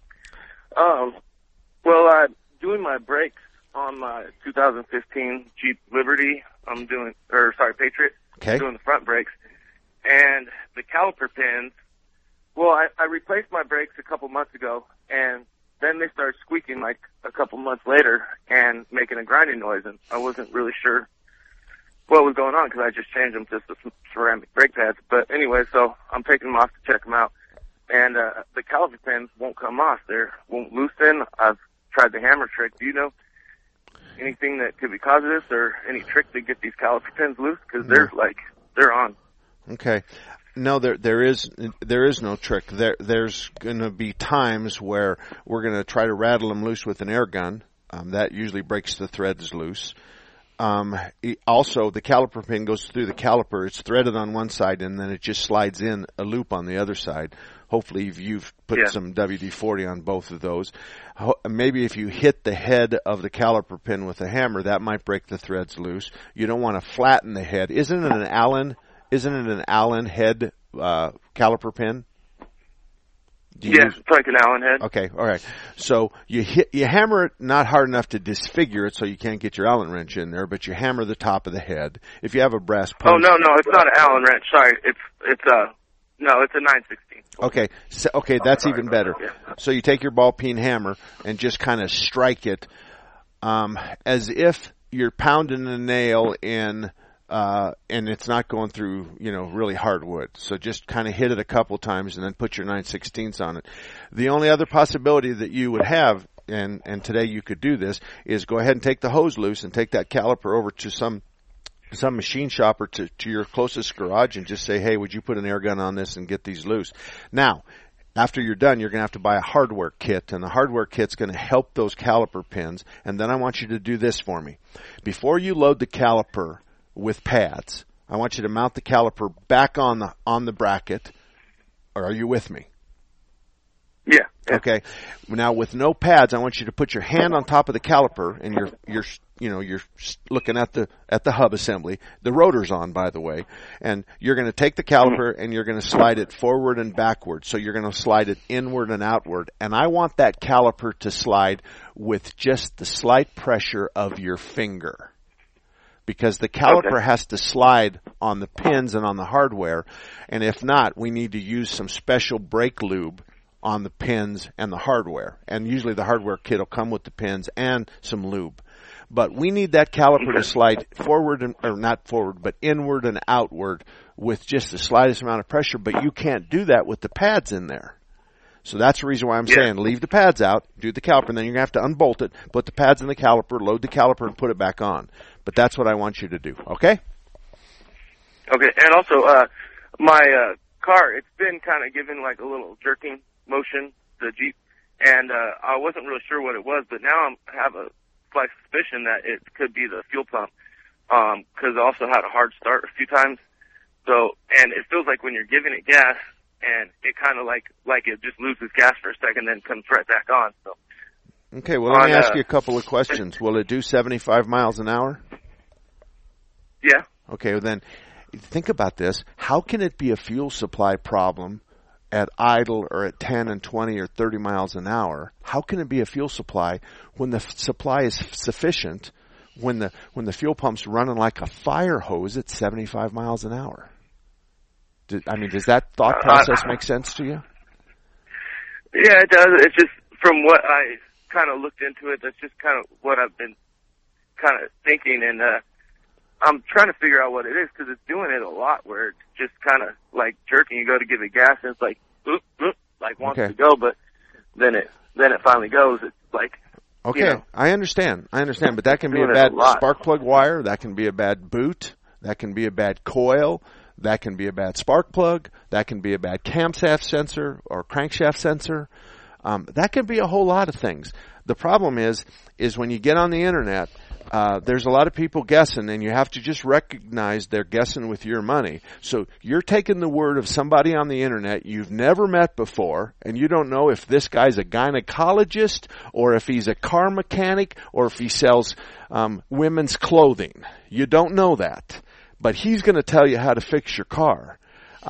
I: Doing my brakes on my 2015 Jeep Liberty. Patriot.
B: Okay.
I: I'm doing the front brakes. And the caliper pins, I replaced my brakes a couple months ago, and then they started squeaking like a couple months later and making a grinding noise, and I wasn't really sure what was going on because I just changed them to some ceramic brake pads. But anyway, so I'm taking them off to check them out, and the caliper pins won't come off. They won't loosen. I've tried the hammer trick. Do you know anything that could be cause of this, or any trick to get these caliper pins loose? Because they're on.
B: Okay. No, there is no trick. There's going to be times where we're going to try to rattle them loose with an air gun. That usually breaks the threads loose. Also, the caliper pin goes through the caliper. It's threaded on one side, and then it just slides in a loop on the other side. Hopefully, you've put some WD-40 on both of those. Maybe if you hit the head of the caliper pin with a hammer, that might break the threads loose. You don't want to flatten the head. Isn't it an Allen head caliper pin?
I: It's like an Allen head.
B: Okay, all right. So you hammer it not hard enough to disfigure it, so you can't get your Allen wrench in there, but you hammer the top of the head. If you have a brass punch.
I: Oh no, it's not an Allen wrench. Sorry, it's No, it's a 9/16.
B: Okay, so, that's even better.
I: Yeah.
B: So you take your ball peen hammer and just kind of strike it as if you're pounding a nail in, and it's not going through, really hard wood. So just kind of hit it a couple times and then put your 9/16 on it. The only other possibility that you would have, and today you could do this, is go ahead and take the hose loose and take that caliper over to some machine shop or to your closest garage and just say, hey, would you put an air gun on this and get these loose? Now, after you're done, you're going to have to buy a hardware kit, and the hardware kit's going to help those caliper pins. And then I want you to do this for me. Before you load the caliper with pads, I want you to mount the caliper back on the bracket. Are you with me?
I: Yeah.
B: Okay. Now with no pads, I want you to put your hand on top of the caliper, and you're looking at the hub assembly. The rotor's on, by the way, and you're going to take the caliper and you're going to slide it forward and backward. So you're going to slide it inward and outward. And I want that caliper to slide with just the slight pressure of your finger, because the caliper has to slide on the pins and on the hardware. And if not, we need to use some special brake lube on the pins and the hardware. And usually the hardware kit will come with the pins and some lube. But we need that caliper to slide forward, not forward, but inward and outward with just the slightest amount of pressure. But you can't do that with the pads in there. So that's the reason why I'm saying leave the pads out, do the caliper, and then you're going to have to unbolt it, put the pads in the caliper, load the caliper, and put it back on. But that's what I want you to do, okay?
I: Okay, and also my car, it's been kind of given like a little jerking motion, the Jeep, and I wasn't really sure what it was, but now I have a slight suspicion that it could be the fuel pump, because I also had a hard start a few times. So, and it feels like when you're giving it gas, and it kind of like it just loses gas for a second, then comes right back on. So.
B: Okay, well, let me ask you a couple of questions. Will it do 75 miles an hour?
I: Yeah.
B: Okay, well then, think about this. How can it be a fuel supply problem at idle or at 10 and 20 or 30 miles an hour? How can it be a fuel supply when the supply is sufficient, when the fuel pump's running like a fire hose at 75 miles an hour? Does that thought process make sense to you?
I: Yeah, it does. It's just from what I kind of looked into it, that's just kind of what I've been kind of thinking, and I'm trying to figure out what it is, because it's doing it a lot where it's just kind of like jerking. You go to give it gas, and it's like, oop, oop, like wants to go, but then it finally goes. It's like,
B: okay, I understand, but that can be a bad spark plug wire, that can be a bad boot, that can be a bad coil, that can be a bad spark plug, that can be a bad camshaft sensor or crankshaft sensor. That can be a whole lot of things. The problem is when you get on the internet, there's a lot of people guessing, and you have to just recognize they're guessing with your money. So you're taking the word of somebody on the internet you've never met before, and you don't know if this guy's a gynecologist or if he's a car mechanic or if he sells women's clothing. You don't know that. But he's going to tell you how to fix your car.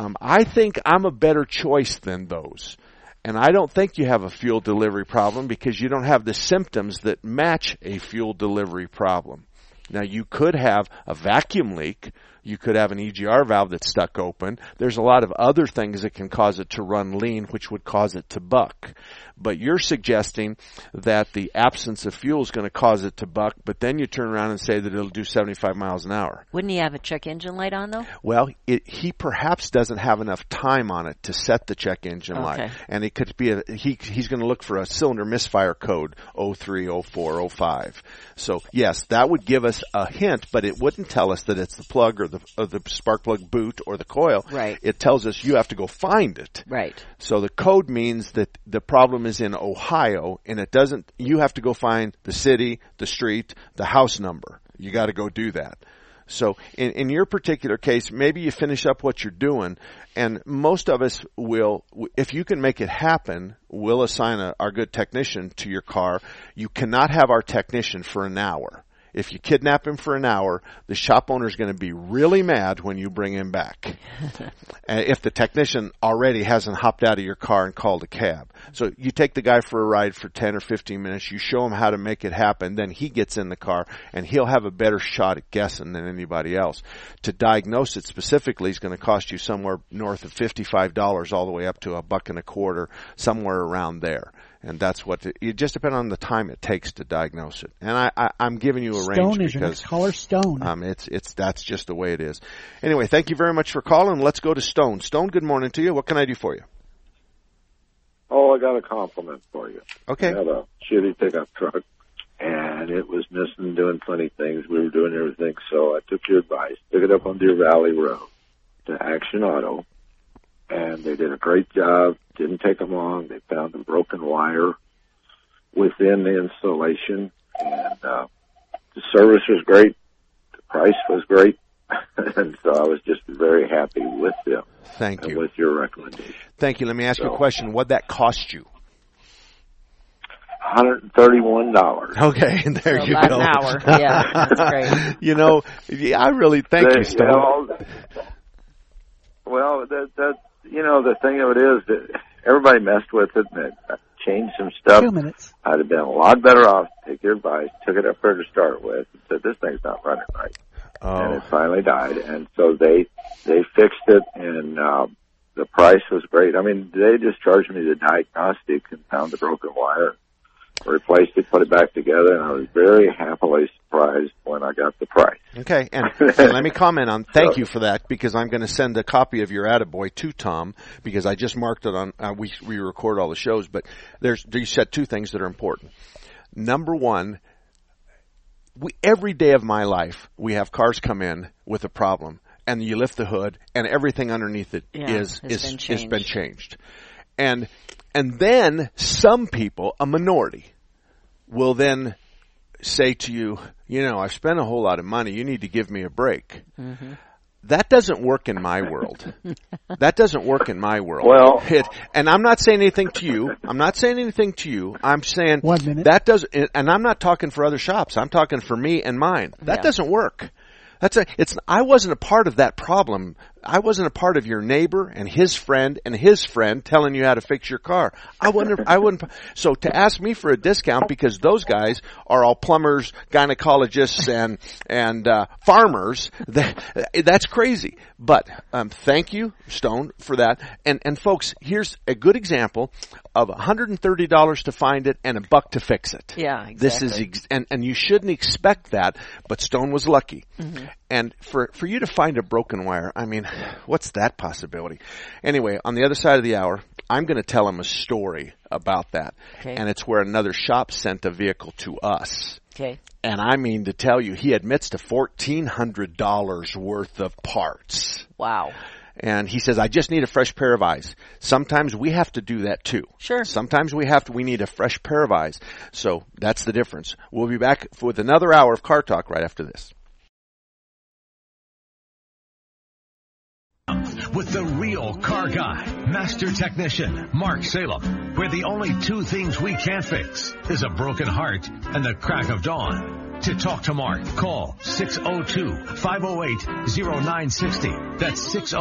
B: I think I'm a better choice than those. And I don't think you have a fuel delivery problem because you don't have the symptoms that match a fuel delivery problem. Now, you could have a vacuum leak. You could have an EGR valve that's stuck open. There's a lot of other things that can cause it to run lean, which would cause it to buck. But you're suggesting that the absence of fuel is going to cause it to buck, but then you turn around and say that it'll do 75 miles an hour.
C: Wouldn't he have a check engine light on, though?
B: Well, he perhaps doesn't have enough time on it to set the check engine light. And it could be he's going to look for a cylinder misfire code 03, 04, 05. So, yes, that would give us a hint, but it wouldn't tell us that it's the plug or the spark plug boot or the coil.
C: Right.
B: It tells us you have to go find it.
C: Right.
B: So the code means that the problem is in Ohio, and it doesn't, you have to go find the city, the street, the house number. You got to go do that. So in your particular case, maybe you finish up what you're doing, and most of us will, if you can make it happen, we'll assign our good technician to your car. You cannot have our technician for an hour. if you kidnap him for an hour, the shop owner is going to be really mad when you bring him back. If the technician already hasn't hopped out of your car and called a cab. So you take the guy for a ride for 10 or 15 minutes, you show him how to make it happen, then he gets in the car and he'll have a better shot at guessing than anybody else. To diagnose it specifically is going to cost you somewhere north of $55 all the way up to $1.25, somewhere around there. And that's what it just depends on the time it takes to diagnose it. And I'm giving you a range
D: Stone is your next caller, Stone.
B: That's just the way it is. Anyway, thank you very much for calling. Let's go to Stone. Stone, good morning to you. What can I do for you?
J: Oh, I got a compliment for you.
B: Okay.
J: I had a shitty pickup truck, and it was missing, doing funny things. We were doing everything, so I took your advice, took it up on Deer Valley Road to Action Auto, and they did a great job. Didn't take them long. They found the broken wire within the installation, and the service was great. The price was great, and so I was just very happy with them.
B: Thank you.
J: With your recommendation.
B: Thank you. Let me ask you a question. What'd that cost you?
J: $131.
B: Okay, and there you
C: about
B: go.
C: An hour. Yeah, that's great.
B: You know, I really thank you, Stone.
J: Well, that you know, the thing of it is that everybody messed with it and it changed some stuff.
D: 2 minutes.
J: I'd have been a lot better off to take your advice, took it up there to start with, and said, this thing's not running right.
B: Oh.
J: And it finally died. And so they fixed it, and the price was great. I mean, they just charged me the diagnostic and found the broken wire, replaced it, put it back together, and I was very happily surprised when I got the price.
B: Okay, and let me comment on, thank you for that, because I'm going to send a copy of your Attaboy to Tom, because I just marked it on, we record all the shows, but you said two things that are important. Number one, every day of my life, we have cars come in with a problem, and you lift the hood, and everything underneath it has been changed. And then some people, a minority, will then say to you, you know, I've spent a whole lot of money. You need to give me a break. Mm-hmm. That doesn't work in my world. That doesn't work in my world.
J: Well,
B: and I'm not saying anything to you. I'm saying
D: 1 minute.
B: That doesn't, and I'm not talking for other shops. I'm talking for me and mine. That doesn't work. I wasn't a part of that problem. I wasn't a part of your neighbor and his friend telling you how to fix your car. I wouldn't. So to ask me for a discount because those guys are all plumbers, gynecologists, and farmers, that's crazy. But thank you, Stone, for that. And folks, here's a good example of $130 to find it and $1 to fix it.
C: Yeah, exactly.
B: This is and you shouldn't expect that, but Stone was lucky. Mm-hmm. And for you to find a broken wire, I mean, what's that possibility? Anyway, on the other side of the hour, I'm going to tell him a story about that.
C: Okay.
B: And it's where another shop sent a vehicle to us.
C: Okay.
B: And I mean to tell you, he admits to $1,400 worth of parts.
C: Wow.
B: And he says, I just need a fresh pair of eyes. Sometimes we have to do that too.
C: Sure.
B: Sometimes we need a fresh pair of eyes. So that's the difference. We'll be back with another hour of Car Talk right after this.
A: With the real car guy, master technician, Mark Salem, where the only two things we can't fix is a broken heart and the crack of dawn. To talk to Mark, call 602-508-0960. That's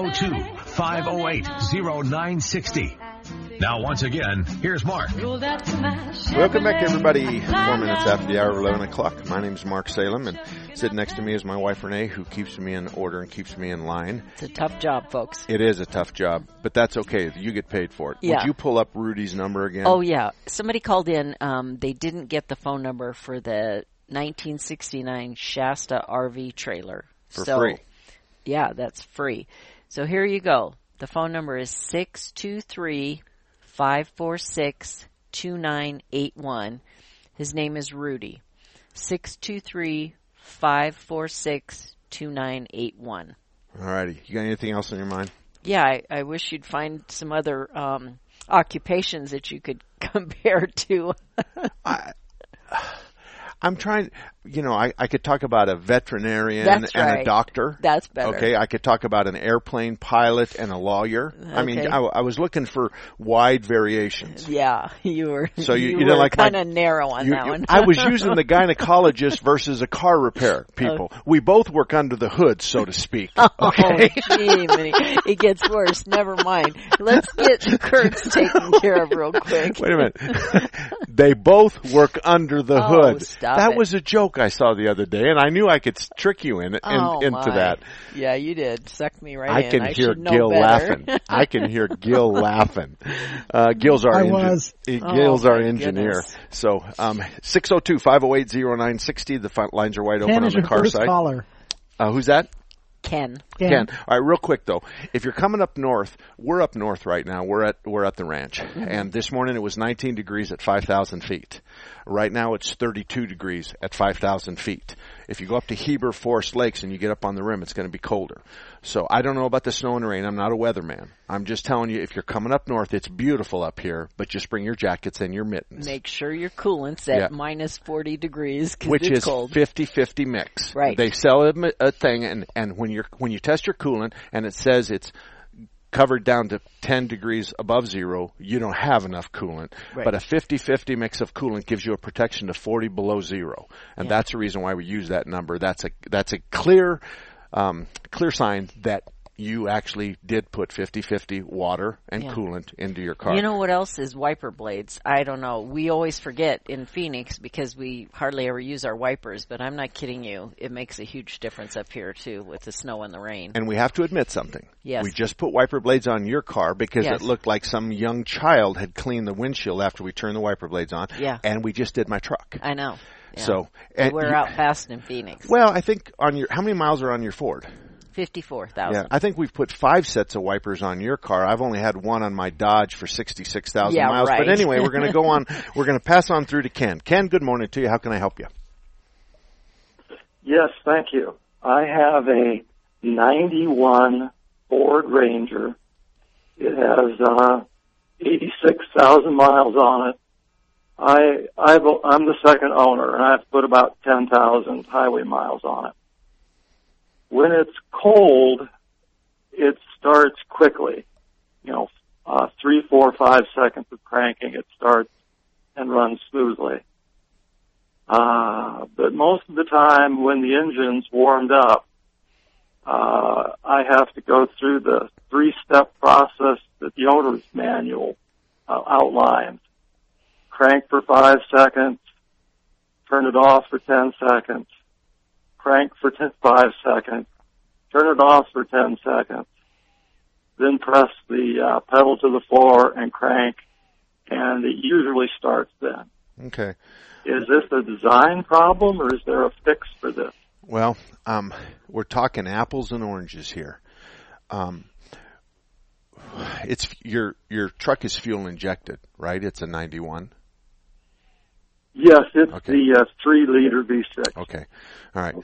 A: 602-508-0960. Now, once again, here's Mark.
B: Welcome back, everybody. 4 minutes after the hour of 11 o'clock. My name's Mark Salem, and sitting next to me is my wife, Renee, who keeps me in order and keeps me in line.
C: It's a tough job, folks.
B: It is a tough job, but that's okay. You get paid for it.
C: Yeah.
B: Would you pull up Rudy's number again?
C: Oh, yeah. Somebody called in. They didn't get the phone number for the 1969 Shasta RV trailer.
B: For free.
C: Yeah, that's free. So here you go. The phone number is 623-546-2981. His name is Rudy. 623-546-2981.
B: All righty. You got anything else on your mind?
C: Yeah, I wish you'd find some other
B: I'm trying, I could talk about a veterinarian
C: That's
B: and
C: right.
B: a doctor.
C: That's better.
B: Okay, I could talk about an airplane pilot and a lawyer. Okay. I mean, I was looking for wide variations.
C: Yeah, you were.
B: So you
C: were
B: didn't like
C: kind of narrow on that one.
B: I was using the gynecologist versus a car repair people. We both work under the hood, so to speak. Okay.
C: It gets worse. Never mind. Let's get Kurt's taken care of real quick.
B: Wait a minute. They both work under the hood. That was a joke I saw the other day, and I knew I could trick you into that.
C: Yeah, you did. Suck me right
B: in. I can hear Gil laughing. I can hear Gil laughing. Gil's our engineer.
C: Goodness.
B: So 602-508-0960. The lines are wide open on the car side.
D: Caller.
B: Who's that?
C: Ken.
B: All right, real quick though. If you're coming up north, we're up north right now. We're at the ranch. Mm-hmm. And this morning it was 19 degrees at 5,000 feet. Right now it's 32 degrees at 5,000 feet. If you go up to Heber Forest Lakes and you get up on the rim, it's going to be colder. So I don't know about the snow and the rain. I'm not a weatherman. I'm just telling you, if you're coming up north, it's beautiful up here, but just bring your jackets and your mittens.
C: Make sure your coolant's at minus 40 degrees because
B: it's
C: cold.
B: Which is 50-50 mix.
C: Right.
B: They sell a thing, and when you test your coolant and it says it's covered down to 10 degrees above zero, you don't have enough coolant. Right. But a 50-50 mix of coolant gives you a protection to 40 below zero. And that's the reason why we use that number. That's a clear sign that you actually did put 50-50 water and coolant into your car.
C: You know what else is wiper blades? I don't know. We always forget in Phoenix because we hardly ever use our wipers, but I'm not kidding you. It makes a huge difference up here, too, with the snow and the rain.
B: And we have to admit something.
C: Yes.
B: We just put wiper blades on your car because it looked like some young child had cleaned the windshield after we turned the wiper blades on.
C: Yeah.
B: And we just did my truck.
C: I know. Yeah.
B: So
C: we're out fast in Phoenix.
B: Well, I think how many miles are on your Ford?
C: 54,000.
B: Yeah, I think we've put 5 sets of wipers on your car. I've only had one on my Dodge for 66,000 miles.
C: Right.
B: But anyway, we're going to go on. We're going to pass on through to Ken. Ken, good morning to you. How can I help you?
K: Yes, thank you. I have a 91 Ford Ranger. It has 86,000 miles on it. I'm the second owner, and I've put about 10,000 highway miles on it. When it's cold, it starts quickly. 3, 4, 5 seconds of cranking, it starts and runs smoothly. But most of the time when the engine's warmed up, I have to go through the 3-step process that the owner's manual outlines. Crank for 5 seconds, turn it off for 10 seconds, crank for 5 seconds, turn it off for 10 seconds, then press the pedal to the floor and crank, and it usually starts then.
B: Okay.
K: Is this a design problem, or is there a fix for this?
B: Well, we're talking apples and oranges here. It's your truck is fuel injected, right? It's a 91.
K: Yes, it's the 3-liter V6.
B: Okay, all right.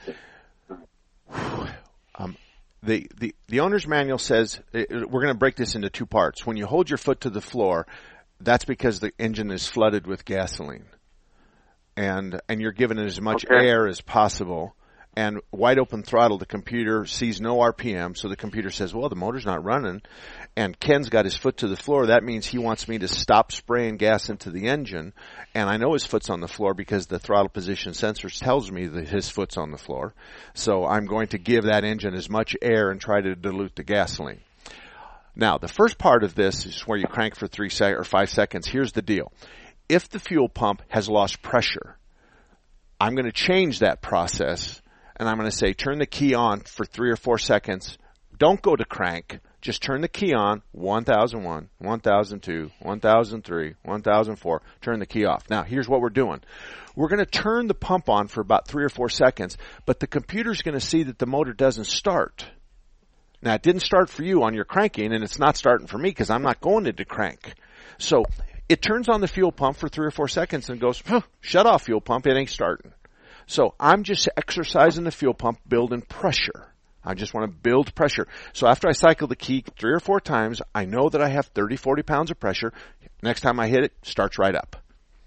B: Okay. The owner's manual says we're going to break this into 2 parts. When you hold your foot to the floor, that's because the engine is flooded with gasoline, and you're giving it as much air as possible. And wide open throttle, the computer sees no RPM, so the computer says, well, the motor's not running. And Ken's got his foot to the floor. That means he wants me to stop spraying gas into the engine. And I know his foot's on the floor because the throttle position sensor tells me that his foot's on the floor. So I'm going to give that engine as much air and try to dilute the gasoline. Now, the first part of this is where you crank for 3 or 5 seconds. Here's the deal. If the fuel pump has lost pressure, I'm going to change that process. And I'm going to say, turn the key on for 3 or 4 seconds. Don't go to crank. Just turn the key on, 1001, 1002, 1003, 1004. Turn the key off. Now, here's what we're doing. We're going to turn the pump on for about 3 or 4 seconds, but the computer's going to see that the motor doesn't start. Now, it didn't start for you on your cranking, and it's not starting for me because I'm not going into crank. So it turns on the fuel pump for 3 or 4 seconds and goes, shut off, fuel pump, it ain't starting. So I'm just exercising the fuel pump, building pressure. I just want to build pressure. So after I cycle the key 3 or 4 times, I know that I have 30, 40 pounds of pressure. Next time I hit it, starts right up.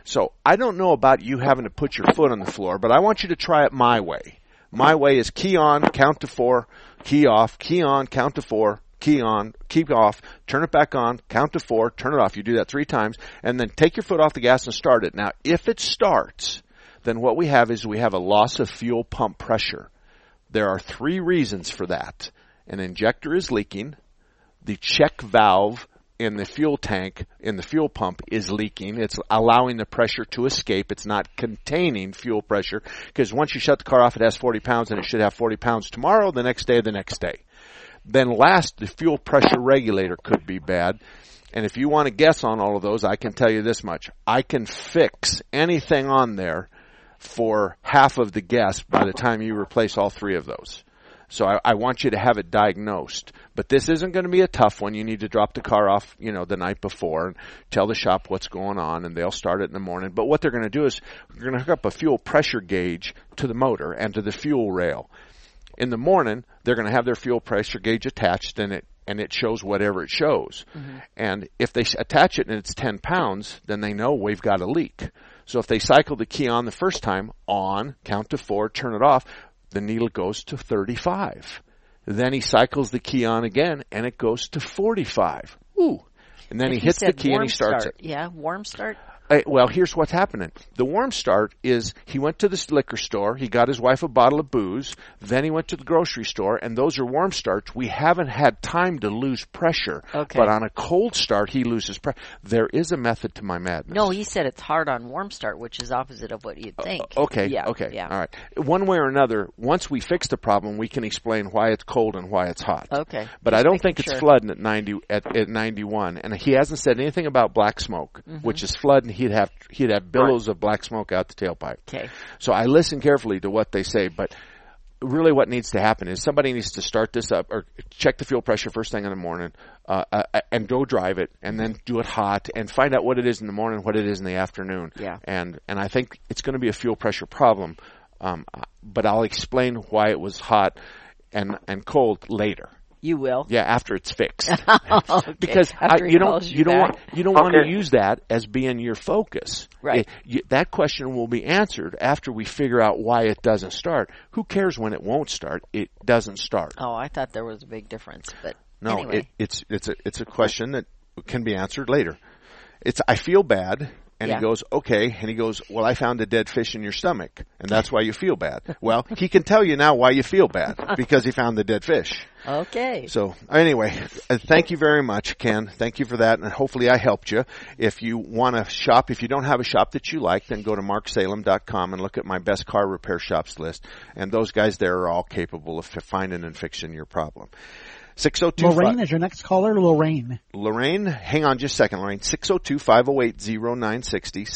B: So I don't know about you having to put your foot on the floor, but I want you to try it my way. My way is key on, count to 4, key off, key on, count to 4, key on, key off, turn it back on, count to 4, turn it off. You do that 3 times, and then take your foot off the gas and start it. Now, if it starts, then what we have is we have a loss of fuel pump pressure. There are 3 reasons for that. An injector is leaking, the check valve in the fuel tank, in the fuel pump, is leaking. It's allowing the pressure to escape. It's not containing fuel pressure, because once you shut the car off, it has 40 pounds, and it should have 40 pounds tomorrow, the next day. Then last, the fuel pressure regulator could be bad. And if you want to guess on all of those, I can tell you this much. I can fix anything on there for half of the guess by the time you replace all 3 of those. So I want you to have it diagnosed. But this isn't going to be a tough one. You need to drop the car off, the night before and tell the shop what's going on, and they'll start it in the morning. But what they're going to do is they're going to hook up a fuel pressure gauge to the motor and to the fuel rail. In the morning, they're going to have their fuel pressure gauge attached, and it shows whatever it shows. Mm-hmm. And if they attach it and it's 10 pounds, then they know we've got a leak. So if they cycle the key on the first time, on, count to 4, turn it off, the needle goes to 35. Then he cycles the key on again, and it goes to 45. Ooh. And then he hits the key and he starts it.
C: Yeah, warm start.
B: Well, here's what's happening. The warm start is he went to the liquor store, he got his wife a bottle of booze, then he went to the grocery store, and those are warm starts. We haven't had time to lose pressure. Okay. But on a cold start, he loses pressure. There is a method to my madness.
C: No, he said it's hard on warm start, which is opposite of what you'd think.
B: Okay.
C: Yeah.
B: All right. One way or another, once we fix the problem, we can explain why it's cold and why it's hot.
C: Okay.
B: But I don't think it's flooding at 91, and he hasn't said anything about black smoke, which is flooding. He'd have billows of black smoke out the tailpipe.
C: Okay.
B: So I listen carefully to what they say, but really what needs to happen is somebody needs to start this up or check the fuel pressure first thing in the morning, and go drive it, and then do it hot and find out what it is in the morning, what it is in the afternoon.
C: Yeah.
B: And I think it's going to be a fuel pressure problem, but I'll explain why it was hot and cold later.
C: You will.
B: Yeah, after it's fixed.
C: Okay.
B: Because you don't want to use that as being your focus.
C: Right.
B: That question will be answered after we figure out why it doesn't start. Who cares when it won't start? It doesn't start.
C: Oh, I thought there was a big difference, but
B: no,
C: anyway.
B: It's a question that can be answered later. I feel bad. And he goes, okay. And he goes, well, I found a dead fish in your stomach, and that's why you feel bad. Well, he can tell you now why you feel bad, because he found the dead fish.
C: Okay.
B: So, anyway, thank you very much, Ken. Thank you for that, and hopefully I helped you. If you want to shop, if you don't have a shop that you like, then go to marksalem.com and look at my best car repair shops list. And those guys there are all capable of finding and fixing your problem. 602
D: Lorraine is your next caller. Lorraine,
B: hang on just a second, Lorraine. 602-508-0960.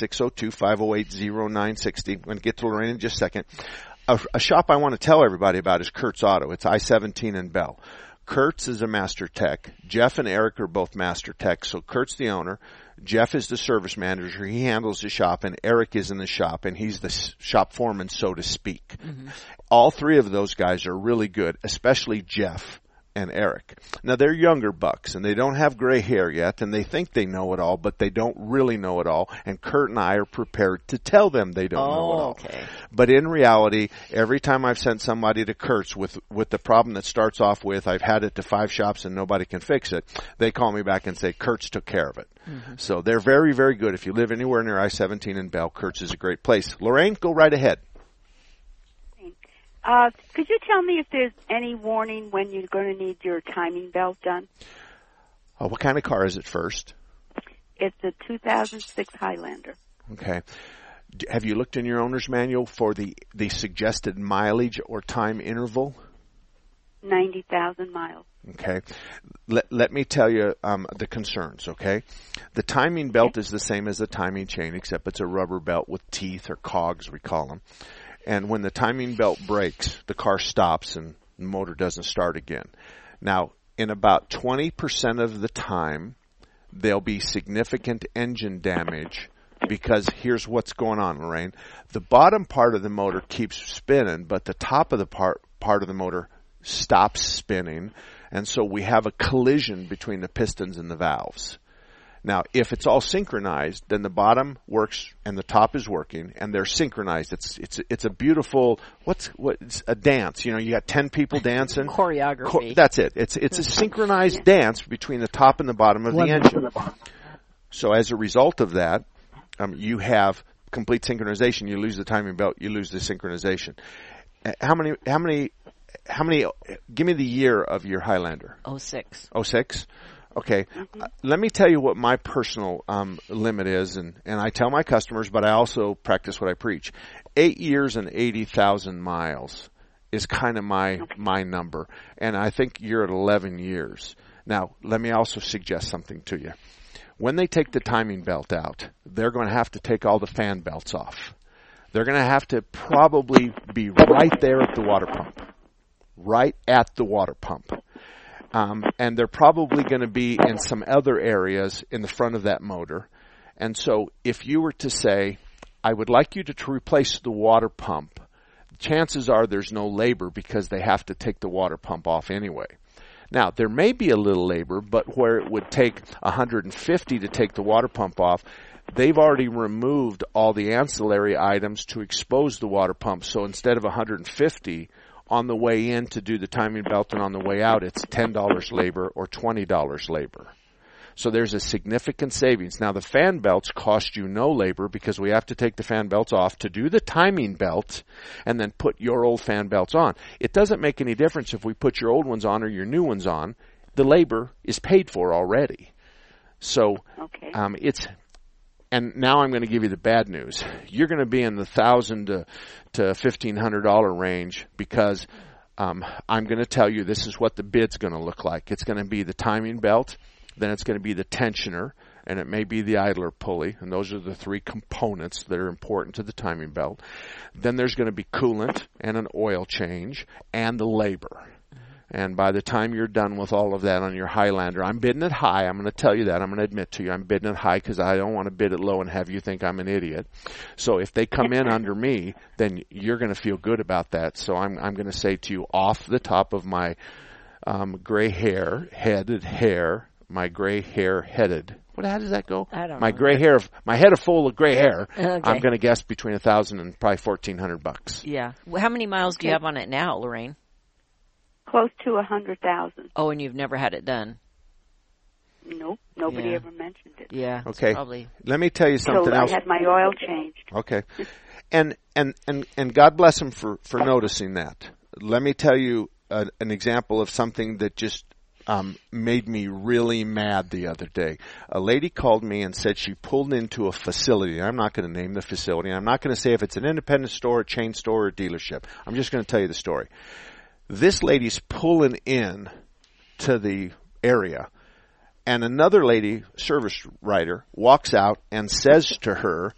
B: 602-508-0960. I'm going to get to Lorraine in just a second. A shop I want to tell everybody about is Kurt's Auto. It's I-17 in Bell. Kurt's is a master tech. Jeff and Eric are both master tech. So Kurt's the owner. Jeff is the service manager. He handles the shop, and Eric is in the shop, and he's the shop foreman, so to speak. Mm-hmm. All 3 of those guys are really good, especially Jeff and Eric. Now, they're younger bucks, and they don't have gray hair yet, and they think they know it all, but they don't really know it all, and Kurt and I are prepared to tell them they don't know it all.
C: Okay.
B: But in reality, every time I've sent somebody to Kurt's with the problem that starts off with, I've had it to 5 shops and nobody can fix it, they call me back and say, Kurt's took care of it. Mm-hmm. So they're very, very good. If you live anywhere near I-17 in Bell, Kurt's is a great place. Lorraine, go right ahead.
L: Could you tell me if there's any warning when you're going to need your timing belt done?
B: What kind of car is it first?
L: It's a 2006 Highlander.
B: Okay. Have you looked in your owner's manual for the suggested mileage or time interval?
L: 90,000 miles.
B: Okay. Let me tell you the concerns, okay? The timing belt is the same as the timing chain, except it's a rubber belt with teeth or cogs, we call them. And when the timing belt breaks, the car stops and the motor doesn't start again. Now, in about 20% of the time, there'll be significant engine damage because here's what's going on, Lorraine. The bottom part of the motor keeps spinning, but the top of the part of the motor stops spinning. And so we have a collision between the pistons and the valves. Now, if it's all synchronized, then the bottom works and the top is working, and they're synchronized. It's a beautiful it's a dance. You know, you got 10 people dancing.
C: Choreography.
B: That's it. It's a synchronized dance between the top and the bottom of the engine. So as a result of that, you have complete synchronization. You lose the timing belt, you lose the synchronization. How many? Give me the year of your Highlander.
C: 06.
B: 06? Okay. Let me tell you what my personal limit is, and I tell my customers, but I also practice what I preach. 8 years and 80,000 miles is kind of my number, and I think you're at 11 years. Now, let me also suggest something to you. When they take the timing belt out, they're going to have to take all the fan belts off. They're going to have to probably be right there at the water pump. Right at the water pump. And they're probably going to be in some other areas in the front of that motor. And so if you were to say, I would like you to replace the water pump, chances are there's no labor because they have to take the water pump off anyway. Now, there may be a little labor, but where it would take $150 to take the water pump off, they've already removed all the ancillary items to expose the water pump. So instead of $150 on the way in to do the timing belt and on the way out, it's $10 labor or $20 labor. So there's a significant savings. Now, the fan belts cost you no labor because we have to take the fan belts off to do the timing belt and then put your old fan belts on. It doesn't make any difference if we put your old ones on or your new ones on. The labor is paid for already. So and now I'm going to give you the bad news. You're going to be in the $1,000 to $1,500 range because I'm going to tell you this is what the bid's going to look like. It's going to be the timing belt. Then it's going to be the tensioner, and it may be the idler pulley, and those are the three components that are important to the timing belt. Then there's going to be coolant and an oil change and the labor. And by the time you're done with all of that on your Highlander, I'm bidding it high. I'm going to tell you that. I'm going to admit to you I'm bidding it high because I don't want to bid it low and have you think I'm an idiot. So if they come in under me, then you're going to feel good about that. So I'm going to say to you off the top of my gray hair, headed hair, my gray hair headed. How does that go?
C: I don't
B: know. My head is full of gray hair. Okay. I'm going to guess between $1,000 and probably $1,400.
C: Yeah. Well, how many miles do you have on it now, Lorraine?
L: Close to 100,000.
C: Oh, and you've never had it done?
L: Nope. Nobody ever mentioned it.
C: Yeah.
B: Okay.
C: Probably.
B: Let me tell you something else.
L: I had my oil changed.
B: Okay. And God bless him for noticing that. Let me tell you an example of something that just made me really mad the other day. A lady called me and said she pulled into a facility. I'm not going to name the facility. I'm not going to say if it's an independent store, a chain store, or a dealership. I'm just going to tell you the story. This lady's pulling in to the area, and another lady, service writer, walks out and says to her,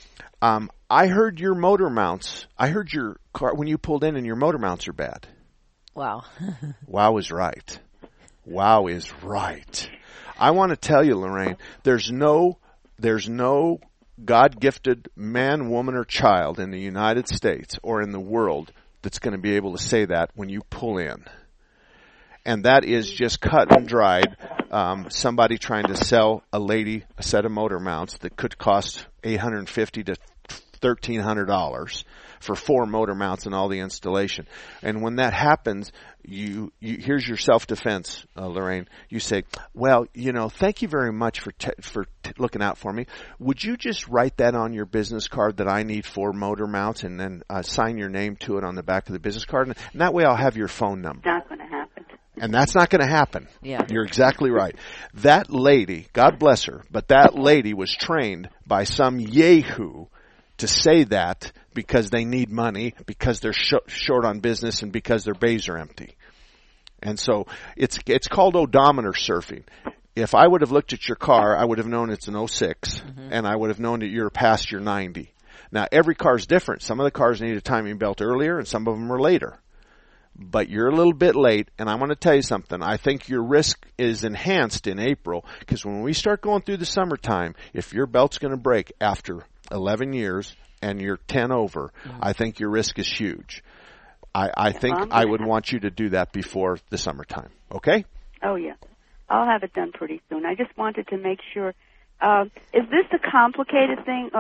B: I heard your motor mounts. I heard your car when you pulled in and your motor mounts are bad.
C: Wow.
B: Wow is right. Wow is right. I want to tell you, Lorraine, there's no God-gifted man, woman, or child in the United States or in the world that's going to be able to say that when you pull in. And that is just cut and dried. Somebody trying to sell a lady a set of motor mounts that could cost $850 to $1,300 for 4 motor mounts and all the installation. And when that happens, you here's your self-defense, Lorraine. You say, well, thank you very much for looking out for me. Would you just write that on your business card that I need 4 motor mounts and then sign your name to it on the back of the business card? And that way I'll have your phone number.
L: It's not going to happen.
B: And that's not going to happen.
C: Yeah.
B: You're exactly right. That lady, God bless her, but that lady was trained by some yahoo to say that because they need money, because they're short on business, and because their bays are empty. And so it's called odometer surfing. If I would have looked at your car, I would have known it's an 06, and I would have known that you're past your 90. Now, every car is different. Some of the cars need a timing belt earlier, and some of them are later. But you're a little bit late, and I'm going to tell you something. I think your risk is enhanced in April, because when we start going through the summertime, if your belt's going to break after 11 years and you're 10 over, I think your risk is huge. I think I would want you to do that before the summertime. Okay?
L: Oh, yeah. I'll have it done pretty soon. I just wanted to make sure Is this a complicated thing?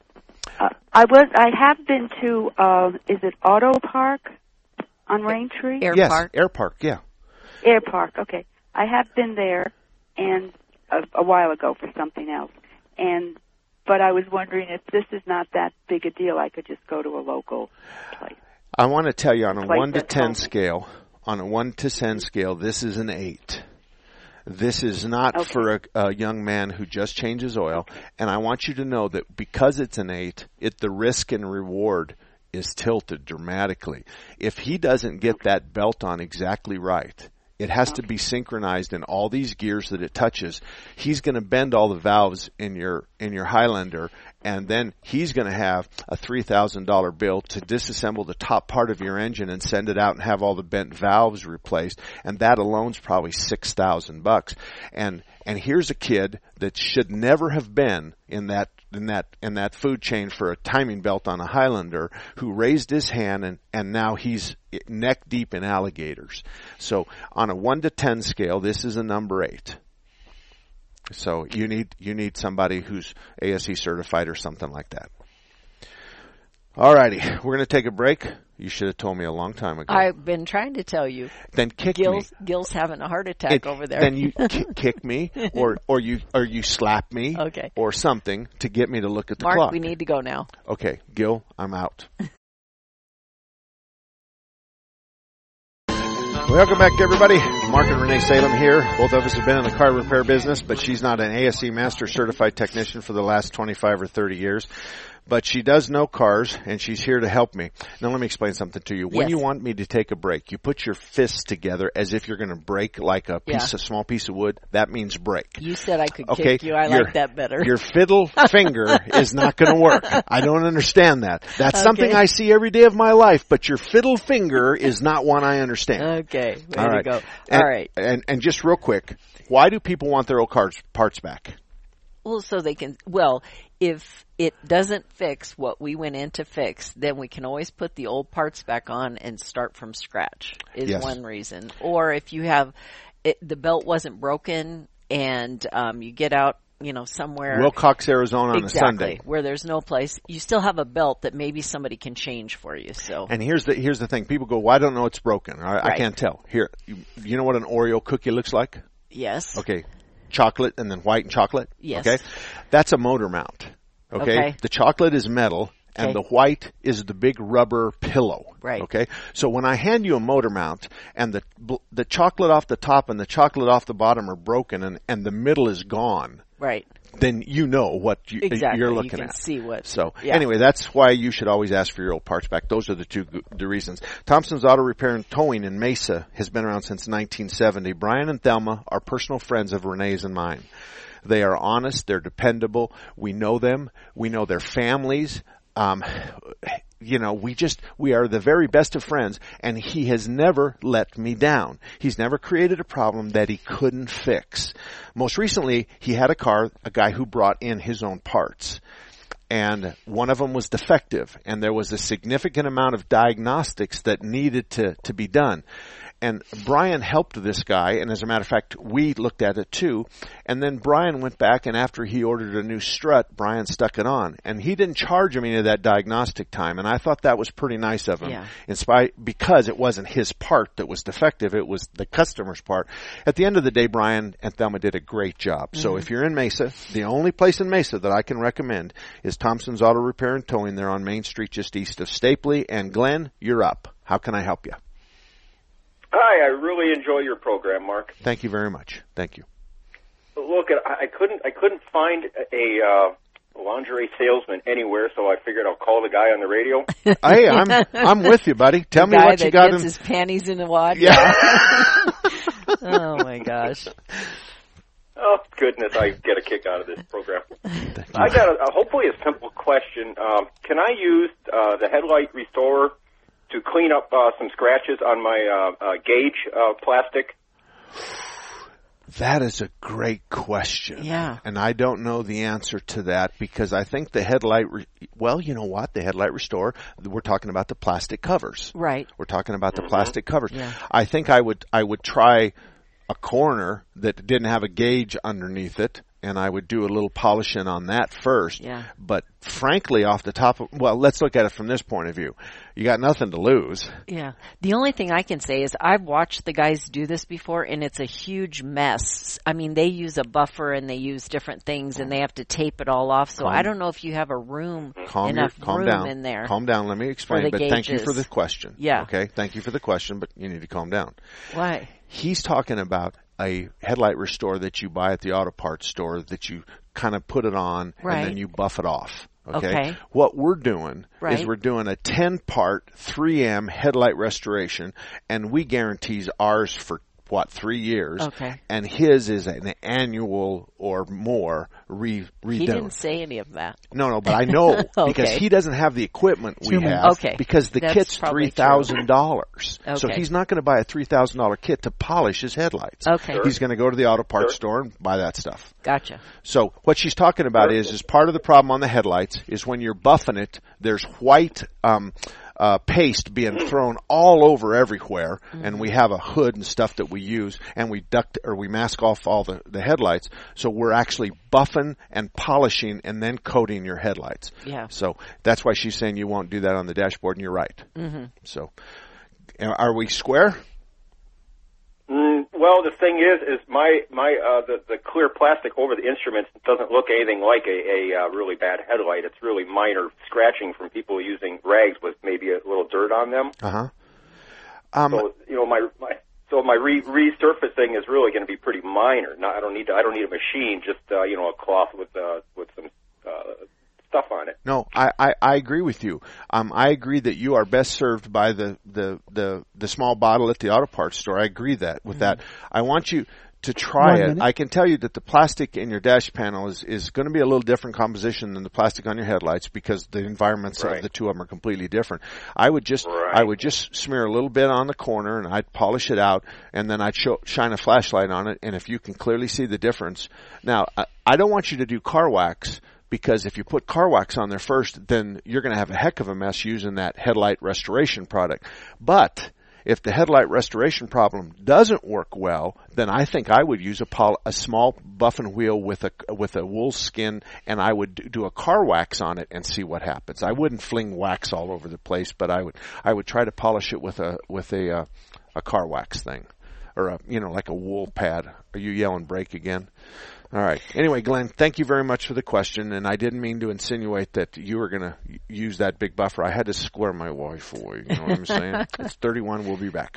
L: I have been to, is it Auto Park on Raintree?
B: Air Park, yeah.
L: Air Park, okay. I have been there, and a while ago for something else. But I was wondering if this is not that big a deal, I could just go to a local place.
B: I want to tell you on a 1 to 10 scale, this is an 8. This is not for a young man who just changes oil. And I want you to know that because it's an 8, the risk and reward is tilted dramatically. If he doesn't get that belt on exactly right, it has to be synchronized in all these gears that it touches. He's going to bend all the valves in your Highlander, and then he's going to have a $3,000 bill to disassemble the top part of your engine and send it out and have all the bent valves replaced. And that alone's probably $6,000. And here's a kid that should never have been in that food chain for a timing belt on a Highlander, who raised his hand and now he's neck deep in alligators. So on a 1 to 10 scale, this is a number 8. So you need somebody who's ASE certified or something like that. Alrighty, we're going to take a break. You should have told me a long time ago.
C: I've been trying to tell you.
B: Then kick me.
C: Gil's having a heart attack over there.
B: Then you kick me, or you slap me, or something to get me to look at the clock.
C: Mark, we need to go now.
B: Okay, Gil, I'm out. Welcome back, everybody. Mark and Renee Salem here. Both of us have been in the car repair business, but she's not an ASE Master Certified Technician for the last 25 or 30 years. But she does know cars, and she's here to help me. Now, let me explain something to you. When you want me to take a break, you put your fists together as if you're going to break like a small piece of wood. That means break.
C: You said I could kick you. I like that better.
B: Your fiddle finger is not going to work. I don't understand that. That's something I see every day of my life, but your fiddle finger is not one I understand.
C: Okay. Way to go.
B: All
C: right.
B: And just real quick, why do people want their old parts back?
C: Well, so they can, if it doesn't fix what we went in to fix, then we can always put the old parts back on and start from scratch is one reason. Or if you have, the belt wasn't broken and you get out, somewhere.
B: Wilcox, Arizona on a Sunday.
C: Where there's no place. You still have a belt that maybe somebody can change for you. So.
B: And here's the thing. People go, well, I don't know it's broken. I can't tell. Here, you know what an Oreo cookie looks like?
C: Yes.
B: Okay. Chocolate and then white and chocolate.
C: Yes.
B: Okay. That's a motor mount. Okay. The chocolate is metal and the white is the big rubber pillow.
C: Right.
B: Okay. So when I hand you a motor mount and the chocolate off the top and the chocolate off the bottom are broken and the middle is gone.
C: Right.
B: Then you know what you're looking at.
C: You can see what.
B: So anyway, that's why you should always ask for your old parts back. Those are the reasons. Thompson's Auto Repair and Towing in Mesa has been around since 1970. Brian and Thelma are personal friends of Renee's and mine. They are honest. They're dependable. We know them. We know their families. We are the very best of friends, and he has never let me down. He's never created a problem that he couldn't fix. Most recently, he had a guy who brought in his own parts, and one of them was defective, and there was a significant amount of diagnostics that needed to be done. And Brian helped this guy, and as a matter of fact, we looked at it too. And then Brian went back, and after he ordered a new strut, Brian stuck it on. And he didn't charge him any of that diagnostic time, and I thought that was pretty nice of him. Yeah. Because it wasn't his part that was defective, it was the customer's part. At the end of the day, Brian and Thelma did a great job. Mm-hmm. So if you're in Mesa, the only place in Mesa that I can recommend is Thompson's Auto Repair and Towing. They're on Main Street just east of Stapley. And Glenn, you're up. How can I help you?
M: Hi, I really enjoy your program, Mark.
B: Thank you very much. Thank you.
M: Look, I couldn't find a lingerie salesman anywhere, so I figured I'll call the guy on the radio.
B: Hey, I'm with you, buddy. Tell me what you got.
C: The guy that gets his panties in the wad.
B: Yeah.
C: Oh my gosh.
M: Oh goodness, I get a kick out of this program. I got hopefully a simple question. Can I use the headlight restorer to clean up some scratches on my gauge plastic?
B: That is a great question.
C: Yeah.
B: And I don't know the answer to that because I think the headlight, you know what? The headlight restorer, we're talking about the plastic covers.
C: Right.
B: We're talking about the plastic covers.
C: Yeah.
B: I think I would try a corner that didn't have a gauge underneath it and I would do a little polishing on that first.
C: Yeah.
B: But frankly, off the top of, well, let's look at it from this point of view. You got nothing to lose.
C: Yeah. The only thing I can say is I've watched the guys do this before, and it's a huge mess. I mean, they use a buffer and they use different things, and they have to tape it all off. So I don't know if you have a room, enough room in there.
B: Calm down. Let me explain. But thank you for the question.
C: Yeah.
B: Okay. Thank you for the question, but you need to calm down.
C: Why?
B: He's talking about a headlight restore that you buy at the auto parts store that you kind of put it on and then you buff it off. Okay. What we're doing is we're doing a 10-part 3M headlight restoration, and we guarantees ours for 3 years.
C: Okay.
B: And his is an annual or more redone.
C: He didn't say any of that.
B: No, but I know because he doesn't have the equipment we have.
C: Okay.
B: Because the kit's $3,000.
C: Okay.
B: So he's not going to buy a $3,000 kit to polish his headlights.
C: Okay.
B: He's going to go to the auto parts store and buy that stuff.
C: Gotcha.
B: So what she's talking about is part of the problem on the headlights is when you're buffing it, there's white paste being thrown all over everywhere, and we have a hood and stuff that we use, and we mask off all the headlights, so we're actually buffing and polishing and then coating your headlights.
C: Yeah.
B: So that's why she's saying you won't do that on the dashboard, and you're right.
C: Mm-hmm.
B: So are we square?
M: Well, the thing is the clear plastic over the instruments doesn't look anything like a really bad headlight. It's really minor scratching from people using rags with maybe a little dirt on them. So my resurfacing is really going to be pretty minor. I don't need a machine, just a cloth with some stuff on it.
B: No, I agree with you. I agree that you are best served by the small bottle at the auto parts store. I agree with that. I want you to try it. I can tell you that the plastic in your dash panel is going to be a little different composition than the plastic on your headlights because the environments of the two of them are completely different. I would just smear a little bit on the corner and I'd polish it out, and then I'd shine a flashlight on it, and if you can clearly see the difference. Now, I don't want you to do car wax, because if you put car wax on there first, then you're going to have a heck of a mess using that headlight restoration product. But if the headlight restoration problem doesn't work well, then I think I would use a small buffing wheel with a wool skin, and I would do a car wax on it and see what happens. I wouldn't fling wax all over the place, but I would try to polish it with a car wax thing, or like a wool pad. Are you yelling break again? All right. Anyway, Glenn, thank you very much for the question, and I didn't mean to insinuate that you were going to use that big buffer. I had to square my wife away. You know what I'm saying? It's 31. We'll be back.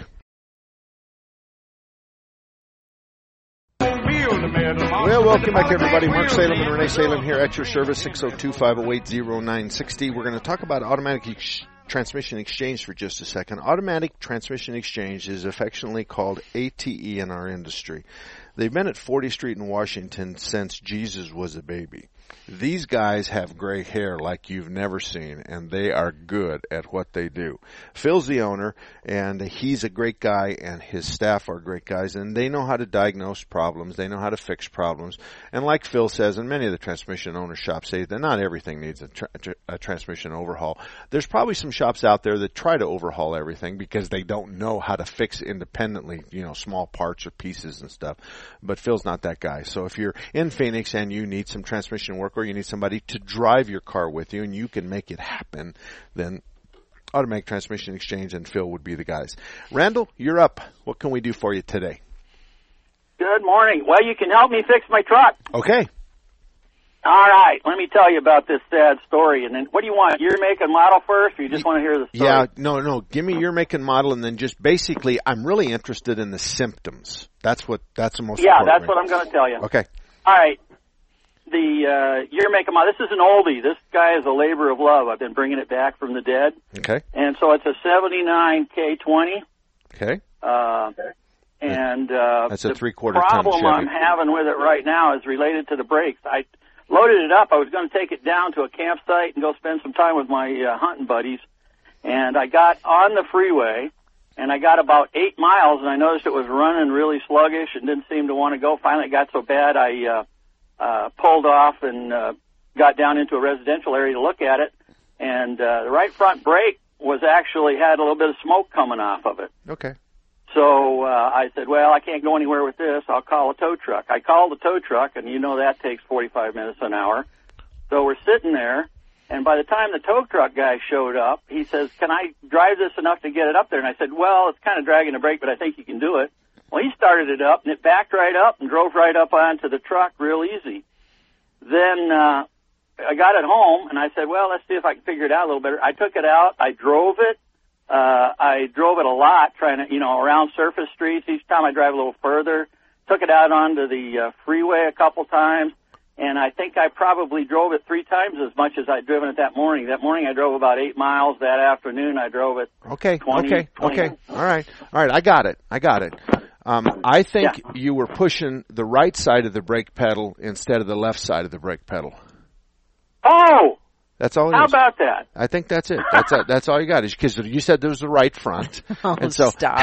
B: Well, welcome back, everybody. Mark Salem and Renee Salem here at your service, 602-508-0960. We're going to talk about automatic transmission exchange for just a second. Automatic transmission exchange is affectionately called ATE in our industry. They've been at 40th Street in Washington since Jesus was a baby. These guys have gray hair like you've never seen, and they are good at what they do. Phil's the owner, and he's a great guy, and his staff are great guys, and they know how to diagnose problems. They know how to fix problems. And like Phil says, and many of the transmission owner shops say that not everything needs a transmission overhaul. There's probably some shops out there that try to overhaul everything because they don't know how to fix independently, small parts or pieces and stuff. But Phil's not that guy. So if you're in Phoenix and you need some transmission work, or you need somebody to drive your car with you and you can make it happen, then Automatic Transmission Exchange and Phil would be the guys. Randall, you're up. What can we do for you today?
N: Good morning. Well, you can help me fix my truck.
B: Okay.
N: All right. Let me tell you about this sad story. And then what do you want? Your make and model first, or you just want to hear the story?
B: Yeah, no. Give me your make and model, and then just basically, I'm really interested in the symptoms. That's the most important.
N: Yeah, that's what I'm going to tell you.
B: Okay.
N: All right. The year, make, and model. This is an oldie. This guy is a labor of love. I've been bringing it back from the dead.
B: Okay.
N: And so it's a 79 K20.
B: Okay.
N: And
B: that's a 3/4 ton Chevy.
N: The problem I'm having with it right now is related to the brakes. I loaded it up. I was going to take it down to a campsite and go spend some time with my hunting buddies. And I got on the freeway, and I got about 8 miles, and I noticed it was running really sluggish and didn't seem to want to go. Finally, it got so bad I pulled off and got down into a residential area to look at it, and the right front brake was actually had a little bit of smoke coming off of it.
B: Okay.
N: So I said, well, I can't go anywhere with this. I'll call a tow truck. I called the tow truck, and you know that takes 45 minutes an hour. So we're sitting there, and by the time the tow truck guy showed up, he says, can I drive this enough to get it up there? And I said, well, it's kind of dragging a brake, but I think you can do it. Well, he started it up, and it backed right up and drove right up onto the truck real easy. Then I got it home, and I said, well, let's see if I can figure it out a little better. I took it out. I drove it. I drove it a lot, trying to, around surface streets. Each time I drive a little further. Took it out onto the freeway a couple times, and I think I probably drove it 3 times as much as I'd driven it that morning. That morning I drove about 8 miles. That afternoon I drove it 20.
B: Okay. All right. I got it. I think you were pushing the right side of the brake pedal instead of the left side of the brake pedal.
N: Oh!
B: That's all it is.
N: How about that?
B: I think that's it. That's all you got. Because you said there was the right front.
C: And so, stop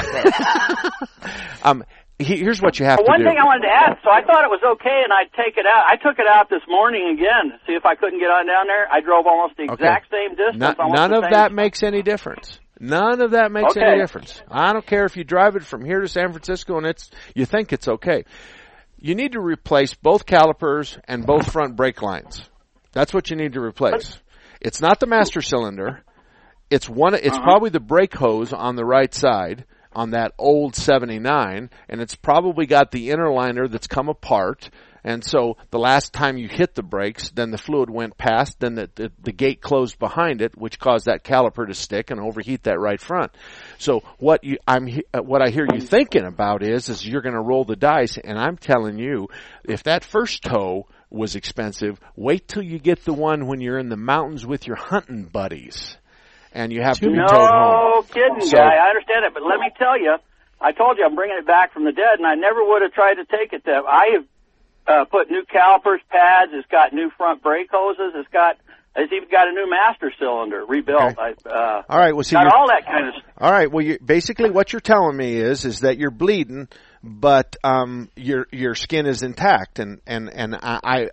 C: it.
B: Here's what you have to do.
N: One thing I wanted to add, so I thought it was okay, and I'd take it out. I took it out this morning again to see if I couldn't get on down there. I drove almost the exact same distance.
B: None of that makes any difference. None of that makes any difference. I don't care if you drive it from here to San Francisco and you think it's okay. You need to replace both calipers and both front brake lines. That's what you need to replace. It's not the master cylinder. It's probably the brake hose on the right side on that old 79, and it's probably got the inner liner that's come apart. And so the last time you hit the brakes, then the fluid went past, then the gate closed behind it, which caused that caliper to stick and overheat that right front. So what I hear you thinking about is you're going to roll the dice, and I'm telling you, if that first tow was expensive, wait till you get the one when you're in the mountains with your hunting buddies, and you have to be towed home.
N: No kidding, guy. I understand it, but let me tell you, I told you I'm bringing it back from the dead, and I never would have tried to take it there. I have put new calipers, pads. It's got new front brake hoses. It's even got a new master cylinder rebuilt.
B: Okay. All right. Well, see,
N: got all that kind of stuff.
B: All right. Well, basically what you're telling me is that you're bleeding, but your skin is intact. And I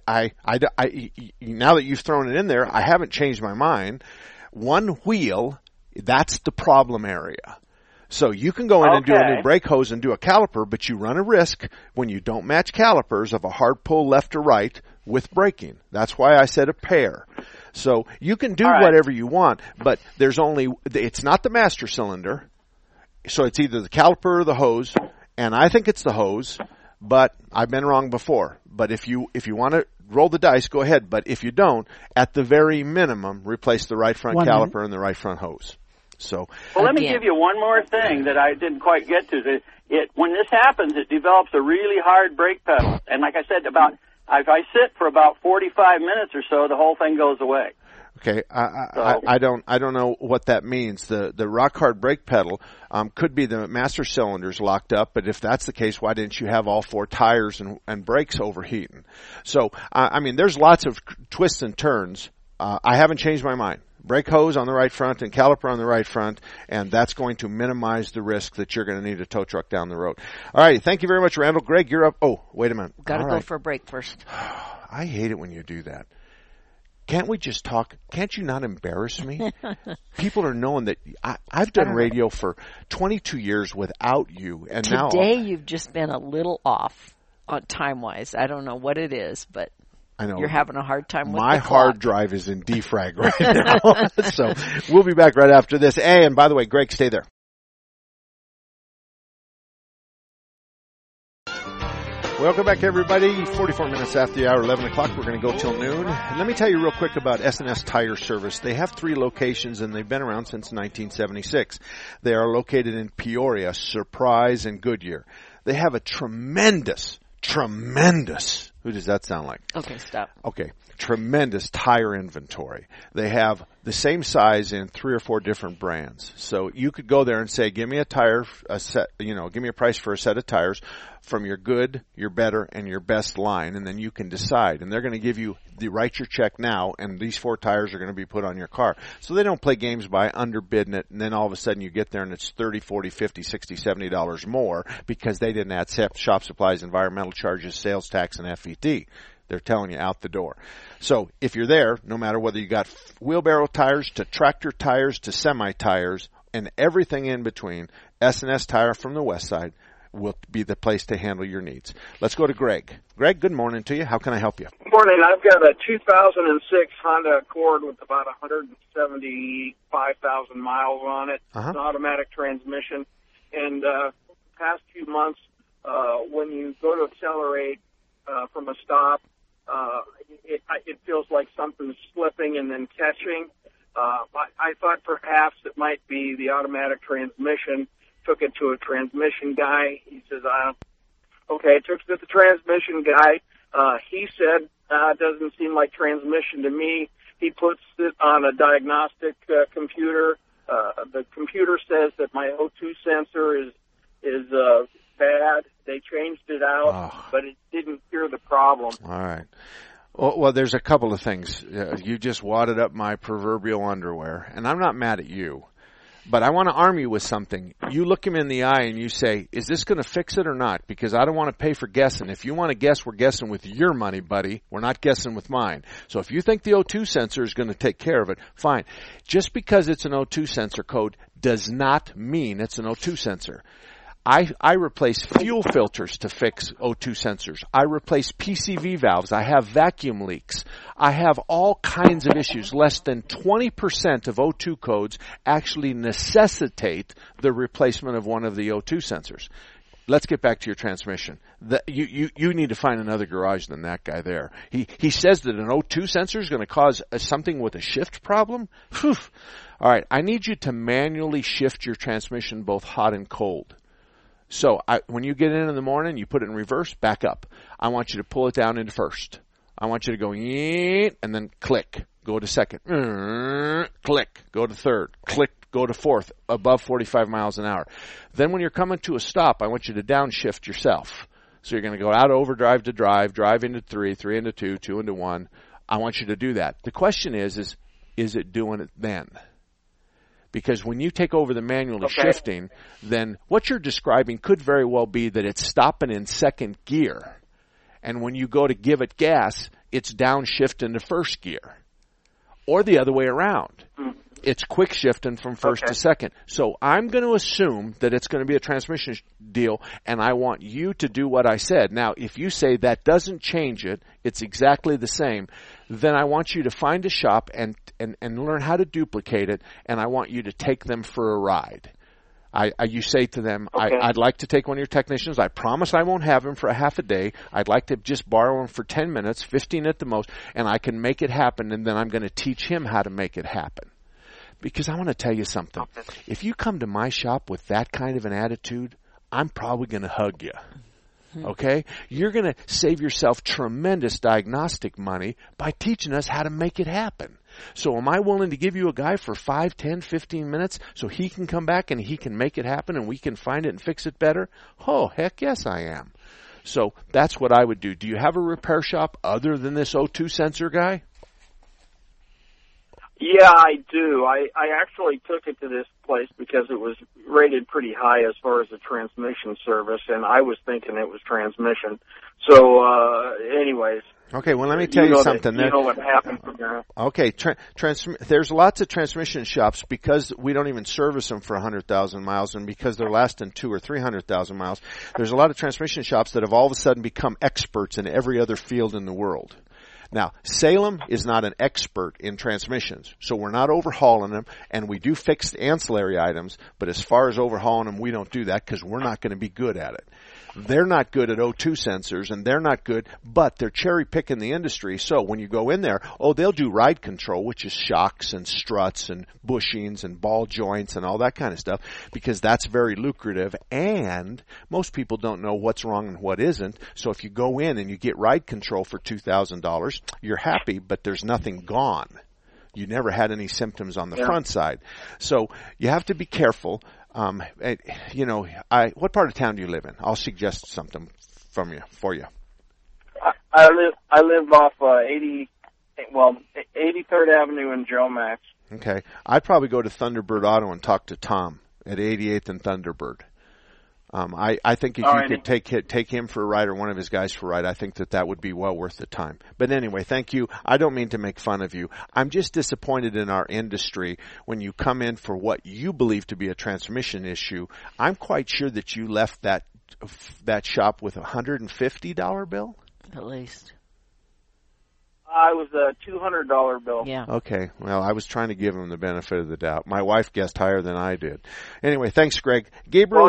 B: now that you've thrown it in there, I haven't changed my mind. One wheel, that's the problem area. So you can go in and do a new brake hose and do a caliper, but you run a risk when you don't match calipers of a hard pull left or right with braking. That's why I said a pair. So you can do whatever you want, but it's not the master cylinder. So it's either the caliper or the hose, and I think it's the hose, but I've been wrong before. But if you want to roll the dice, go ahead. But if you don't, at the very minimum, replace the right front caliper and the right front hose. So,
N: well, let me give you one more thing that I didn't quite get to. When this happens, it develops a really hard brake pedal. And like I said, if I sit for about 45 minutes or so, the whole thing goes away.
B: Okay, I don't know what that means. The rock hard brake pedal could be the master cylinders locked up, but if that's the case, why didn't you have all 4 tires and brakes overheating? So, there's lots of twists and turns. I haven't changed my mind. Brake hose on the right front and caliper on the right front, and that's going to minimize the risk that you're going to need a tow truck down the road. All right, thank you very much, Randall. Greg, you're up. Oh, wait a minute.
C: Got to go for a break first.
B: I hate it when you do that. Can't we just talk? Can't you not embarrass me? People are knowing that I've done radio for 22 years without you, and
C: today you've just been a little off on time-wise. I don't know what it is, but
B: I know.
C: You're having a hard time with
B: my
C: the clock.
B: hard drive is in defrag right now. So we'll be back right after this. Hey, and by the way, Greg, stay there. Welcome back, everybody. 44 minutes after the hour, 11 o'clock. We're going to go till noon. And let me tell you real quick about S&S Tire Service. They have 3 locations, and they've been around since 1976. They are located in Peoria, Surprise, and Goodyear. They have a tremendous, who does that sound like?
C: Okay, stop.
B: Okay, tremendous tire inventory. They have the same size in 3 or 4 different brands. So you could go there and say, give me a give me a price for a set of tires from your good, your better, and your best line, and then you can decide. And they're going to give you write your check now, and these 4 tires are going to be put on your car. So they don't play games by underbidding it, and then all of a sudden you get there and it's $30, $40, $50, $60, $70 more because they didn't add shop supplies, environmental charges, sales tax, and FET. They're telling you out the door. So if you're there, no matter whether you got wheelbarrow tires to tractor tires to semi tires and everything in between, S&S Tire from the west side will be the place to handle your needs. Let's go to Greg. Greg, good morning to you. How can I help you?
O: Good morning. I've got a 2006 Honda Accord with about 175,000 miles on it. It's an automatic transmission. And past few months, when you go to accelerate from a stop, it feels like something's slipping and then catching. I thought perhaps it might be the automatic transmission. Took it to a transmission guy. He says, okay, took it to the transmission guy. He said, it doesn't seem like transmission to me. He puts it on a diagnostic computer. The computer says that my O2 sensor is bad. They changed it out, but it didn't cure the problem.
B: All right. Well, there's a couple of things. You just wadded up my proverbial underwear, and I'm not mad at you. But I want to arm you with something. You look him in the eye and you say, is this going to fix it or not? Because I don't want to pay for guessing. If you want to guess, we're guessing with your money, buddy. We're not guessing with mine. So if you think the O2 sensor is going to take care of it, fine. Just because it's an O2 sensor code does not mean it's an O2 sensor. I replace fuel filters to fix O2 sensors. I replace PCV valves. I have vacuum leaks. I have all kinds of issues. Less than 20% of O2 codes actually necessitate the replacement of one of the O2 sensors. Let's get back to your transmission. You need to find another garage than that guy there. He says that an O2 sensor is going to cause something with a shift problem? Whew. All right, I need you to manually shift your transmission both hot and cold. So when you get in the morning, you put it in reverse, back up. I want you to pull it down into first. I want you to go and then click. Go to second. Click. Go to third. Click. Go to fourth. Above 45 miles an hour. Then when you're coming to a stop, I want you to downshift yourself. So you're going to go out overdrive to drive into 3 into 2, 2 into 1. I want you to do that. The question is it doing it then? Because when you take over the manual of shifting, then what you're describing could very well be that it's stopping in second gear. And when you go to give it gas, it's downshift into first gear. Or the other way around. It's quick shifting from first to second. So I'm going to assume that it's going to be a transmission deal, and I want you to do what I said. Now, if you say that doesn't change it, it's exactly the same, then I want you to find a shop and learn how to duplicate it, and I want you to take them for a ride. You say to them, I'd like to take one of your technicians. I promise I won't have him for a half a day. I'd like to just borrow him for 10 minutes, 15 at the most, and I can make it happen, and then I'm going to teach him how to make it happen. Because I want to tell you something. If you come to my shop with that kind of an attitude, I'm probably going to hug you. Okay? You're going to save yourself tremendous diagnostic money by teaching us how to make it happen. So am I willing to give you a guy for 5, 10, 15 minutes so he can come back and he can make it happen and we can find it and fix it better? Oh, heck yes I am. So that's what I would do. Do you have a repair shop other than this O2 sensor guy?
O: Yeah, I do. I actually took it to this place because it was rated pretty high as far as the transmission service, and I was thinking it was transmission. So, anyways.
B: Okay, well, let me tell you something.
O: You know what happened from there.
B: Okay, there's lots of transmission shops because we don't even service them for 100,000 miles, and because they're lasting 200,000 or 300,000 miles, there's a lot of transmission shops that have all of a sudden become experts in every other field in the world. Now, Salem is not an expert in transmissions, so we're not overhauling them, and we do fix ancillary items, but as far as overhauling them, we don't do that because we're not going to be good at it. They're not good at O2 sensors, and they're not good, but they're cherry-picking the industry. So when you go in there, they'll do ride control, which is shocks and struts and bushings and ball joints and all that kind of stuff, because that's very lucrative, and most people don't know what's wrong and what isn't. So if you go in and you get ride control for $2,000, you're happy, but there's nothing gone. You never had any symptoms on the front side. So you have to be careful. What part of town do you live in? I'll suggest something for you.
O: I live off 83rd Avenue in Joe Max.
B: Okay. I'd probably go to Thunderbird Auto and talk to Tom at 88th and Thunderbird. I think if you could take him for a ride or one of his guys for a ride, I think that would be well worth the time. But anyway, thank you. I don't mean to make fun of you. I'm just disappointed in our industry when you come in for what you believe to be a transmission issue. I'm quite sure that you left that shop with $150 bill?
C: At least.
O: I was a $200 bill.
C: Yeah.
B: Okay. Well, I was trying to give him the benefit of the doubt. My wife guessed higher than I did. Anyway, thanks, Greg. Gabriel,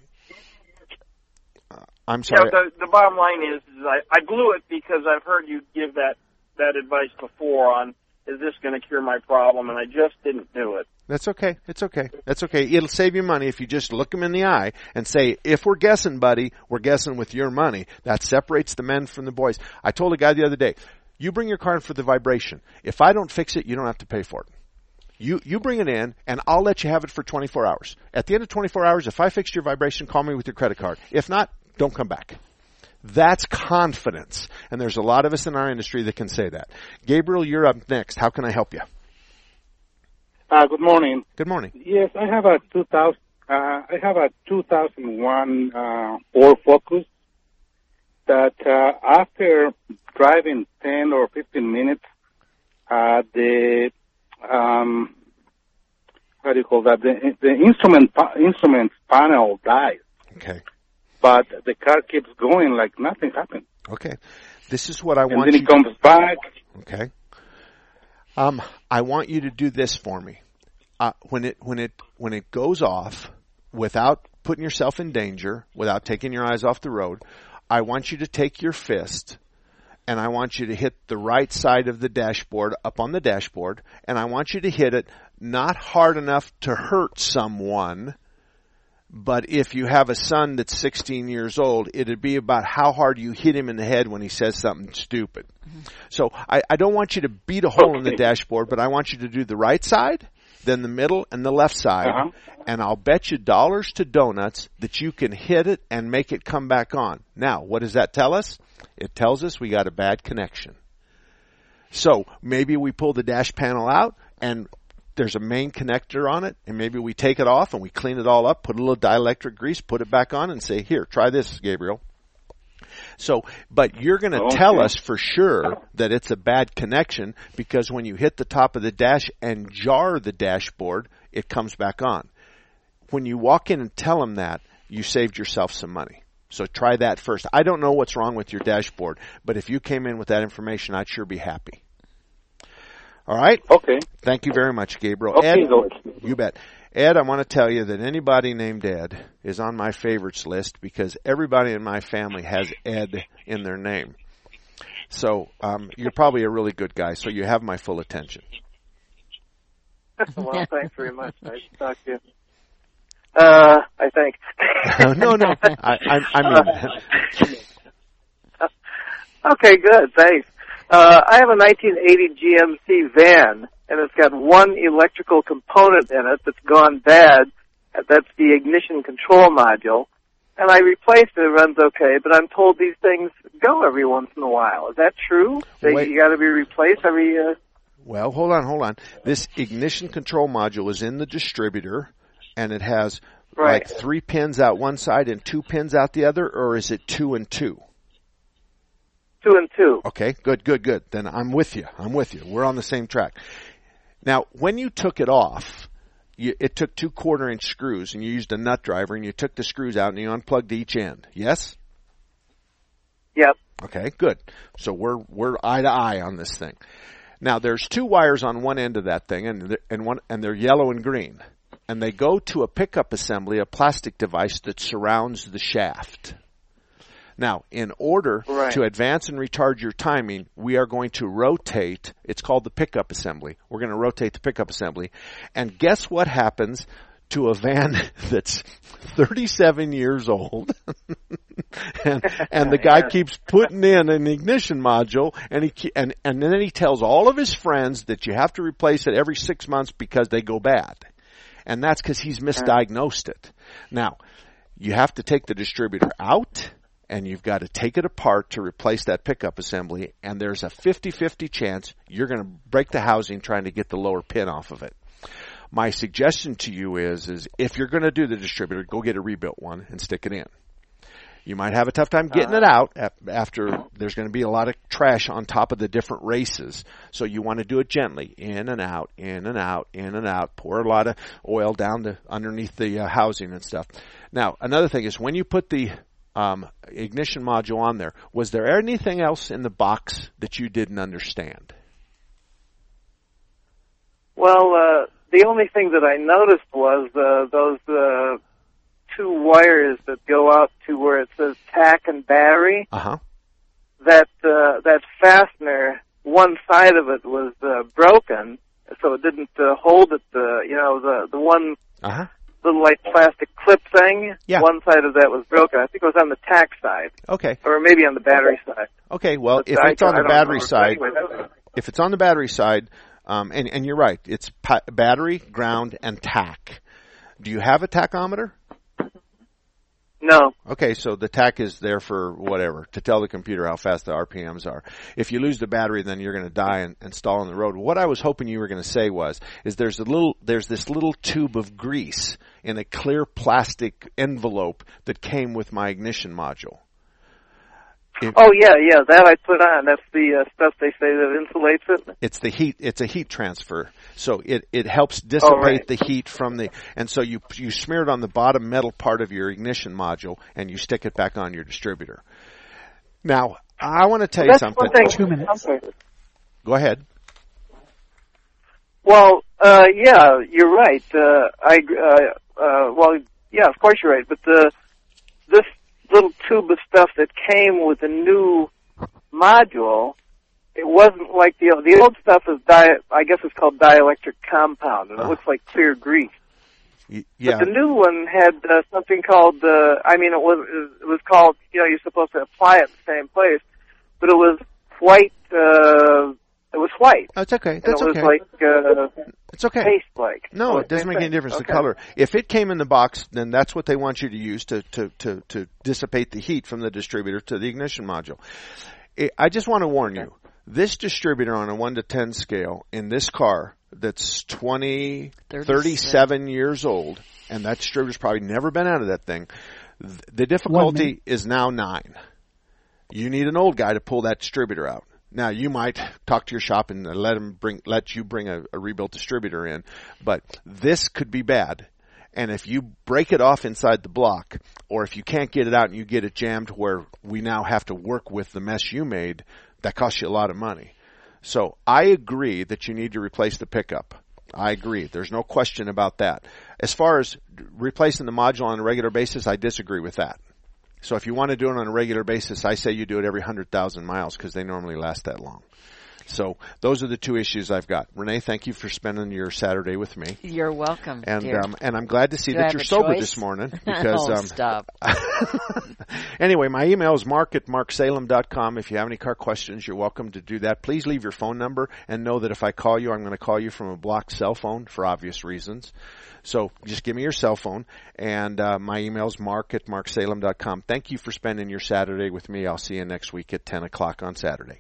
B: I'm sorry.
O: The bottom line is I blew it because I've heard you give that advice before on, is this going to cure my problem? And I just didn't do it.
B: That's okay. It's okay. That's okay. It'll save you money if you just look him in the eye and say, if we're guessing, buddy, we're guessing with your money. That separates the men from the boys. I told a guy the other day, you bring your car in for the vibration. If I don't fix it, you don't have to pay for it. You bring it in, and I'll let you have it for 24 hours. At the end of 24 hours, if I fixed your vibration, call me with your credit card. If not, don't come back. That's confidence. And there's a lot of us in our industry that can say that. Gabriel, you're up next. How can I help you?
P: Good morning.
B: Good morning.
P: Yes, I have a 2001 Ford Focus that after driving 10 or 15 minutes, the how do you call that? The instrument panel dies.
B: Okay.
P: But the car keeps going like nothing happened.
B: Okay. This is what I want.
P: And then it comes back.
B: Okay. I want you to do this for me. When it goes off, without putting yourself in danger, without taking your eyes off the road, I want you to take your fist and I want you to hit the right side of the dashboard, up on the dashboard, and I want you to hit it not hard enough to hurt someone, but if you have a son that's 16 years old, it'd be about how hard you hit him in the head when he says something stupid. Mm-hmm. So I don't want you to beat a hole in the dashboard, but I want you to do the right side, then the middle, and the left side. Uh-huh. And I'll bet you dollars to donuts that you can hit it and make it come back on. Now, what does that tell us? It tells us we got a bad connection. So maybe we pull the dash panel out and there's a main connector on it, and maybe we take it off and we clean it all up, put a little dielectric grease, put it back on, and say, here, try this, Gabriel. So, but you're going to tell us for sure that it's a bad connection because when you hit the top of the dash and jar the dashboard, it comes back on. When you walk in and tell them that, you saved yourself some money. So try that first. I don't know what's wrong with your dashboard, but if you came in with that information, I'd sure be happy. All right?
P: Okay.
B: Thank you very much, Gabriel.
P: Okay,
B: Ed, you bet. Ed, I want to tell you that anybody named Ed is on my favorites list because everybody in my family has Ed in their name. So you're probably a really good guy, so you have my full attention.
O: Well, thanks very much. Nice to talk to you. I think.
B: No. I mean.
O: Okay, good. Thanks. I have a 1980 GMC van, and it's got one electrical component in it that's gone bad. That's the ignition control module. And I replaced it. It runs okay, but I'm told these things go every once in a while. Is that true? That you got to be replaced every?
B: Well, hold on. This ignition control module is in the distributor, and it has like 3 pins out one side and 2 pins out the other, or is it 2 and 2?
O: 2 and 2.
B: Okay, good. Then I'm with you. We're on the same track. Now, when you took it off, it took 2 quarter-inch screws, and you used a nut driver, and you took the screws out, and you unplugged each end. Yes?
O: Yep.
B: Okay, good. So we're eye to eye on this thing. Now, there's 2 wires on one end of that thing, and they're yellow and green, and they go to a pickup assembly, a plastic device that surrounds the shaft. Now, in order to advance and retard your timing, we are going to rotate. It's called the pickup assembly. We're going to rotate the pickup assembly. And guess what happens to a van that's 37 years old? and the guy keeps putting in an ignition module, and then he tells all of his friends that you have to replace it every 6 months because they go bad. And that's because he's misdiagnosed it. Now, you have to take the distributor out, and you've got to take it apart to replace that pickup assembly, and there's a 50-50 chance you're going to break the housing trying to get the lower pin off of it. my suggestion to you is if you're going to do the distributor, go get a rebuilt one and stick it in. You might have a tough time getting it out after there's going to be a lot of trash on top of the different races. So you want to do it gently, in and out, in and out, in and out. Pour a lot of oil down underneath the housing and stuff. Now, another thing is when you put the ignition module on there, was there anything else in the box that you didn't understand?
O: Well, the only thing that I noticed was those two wires that go out to where it says tack and battery.
B: Uh-huh.
O: That fastener, one side of it was broken, so it didn't hold it. The one little like plastic clip thing.
B: Yeah.
O: One side of that was broken. I think it was on the tack side.
B: Okay.
O: Or maybe on the battery side.
B: Okay. Well, if it's on the battery side, if it's on the battery side, and you're right, it's battery, ground, and tack. Do you have a tachometer?
O: No.
B: Okay, so the tack is there for whatever, to tell the computer how fast the RPMs are. If you lose the battery, then you're going to die and stall on the road. What I was hoping you were going to say is there's this little tube of grease in a clear plastic envelope that came with my ignition module.
O: That I put on. That's the stuff they say that insulates it.
B: It's the heat. It's a heat transfer, so it helps dissipate the heat from the. And so you smear it on the bottom metal part of your ignition module, and you stick it back on your distributor. Now, I want to tell you something.
D: 2 minutes.
B: Go ahead.
O: Well, you're right. Of course you're right. But this little tube of stuff that came with the new module, it wasn't like the old stuff is I guess it's called dielectric compound, and it looks like clear grease.
B: Yeah.
O: But the new one had something called it was called, you're supposed to apply it in the same place, but it was white. It was white.
B: Oh, it's okay.
O: That's okay. It was like
B: it's okay.
O: Paste-like.
B: No, it doesn't make any difference. The color. If it came in the box, then that's what they want you to use to dissipate the heat from the distributor to the ignition module. I just want to warn you. This distributor on a 1 to 10 scale in this car that's 37 years old, and that distributor's probably never been out of that thing, the difficulty is now 9. You need an old guy to pull that distributor out. Now, you might talk to your shop and let you bring a rebuilt distributor in, but this could be bad. And if you break it off inside the block, or if you can't get it out and you get it jammed where we now have to work with the mess you made, that costs you a lot of money. So I agree that you need to replace the pickup. I agree. There's no question about that. As far as replacing the module on a regular basis, I disagree with that. So if you want to do it on a regular basis, I say you do it every 100,000 miles because they normally last that long. So those are the two issues I've got. Renee, thank you for spending your Saturday with me.
C: You're welcome,
B: and
C: dear.
B: And I'm glad to see that you're sober this morning. Because,
C: stop.
B: Anyway, my email is mark@marksalem.com. If you have any car questions, you're welcome to do that. Please leave your phone number and know that if I call you, I'm going to call you from a blocked cell phone for obvious reasons. So just give me your cell phone, and my email is mark@marksalem.com. Thank you for spending your Saturday with me. I'll see you next week at 10 o'clock on Saturday.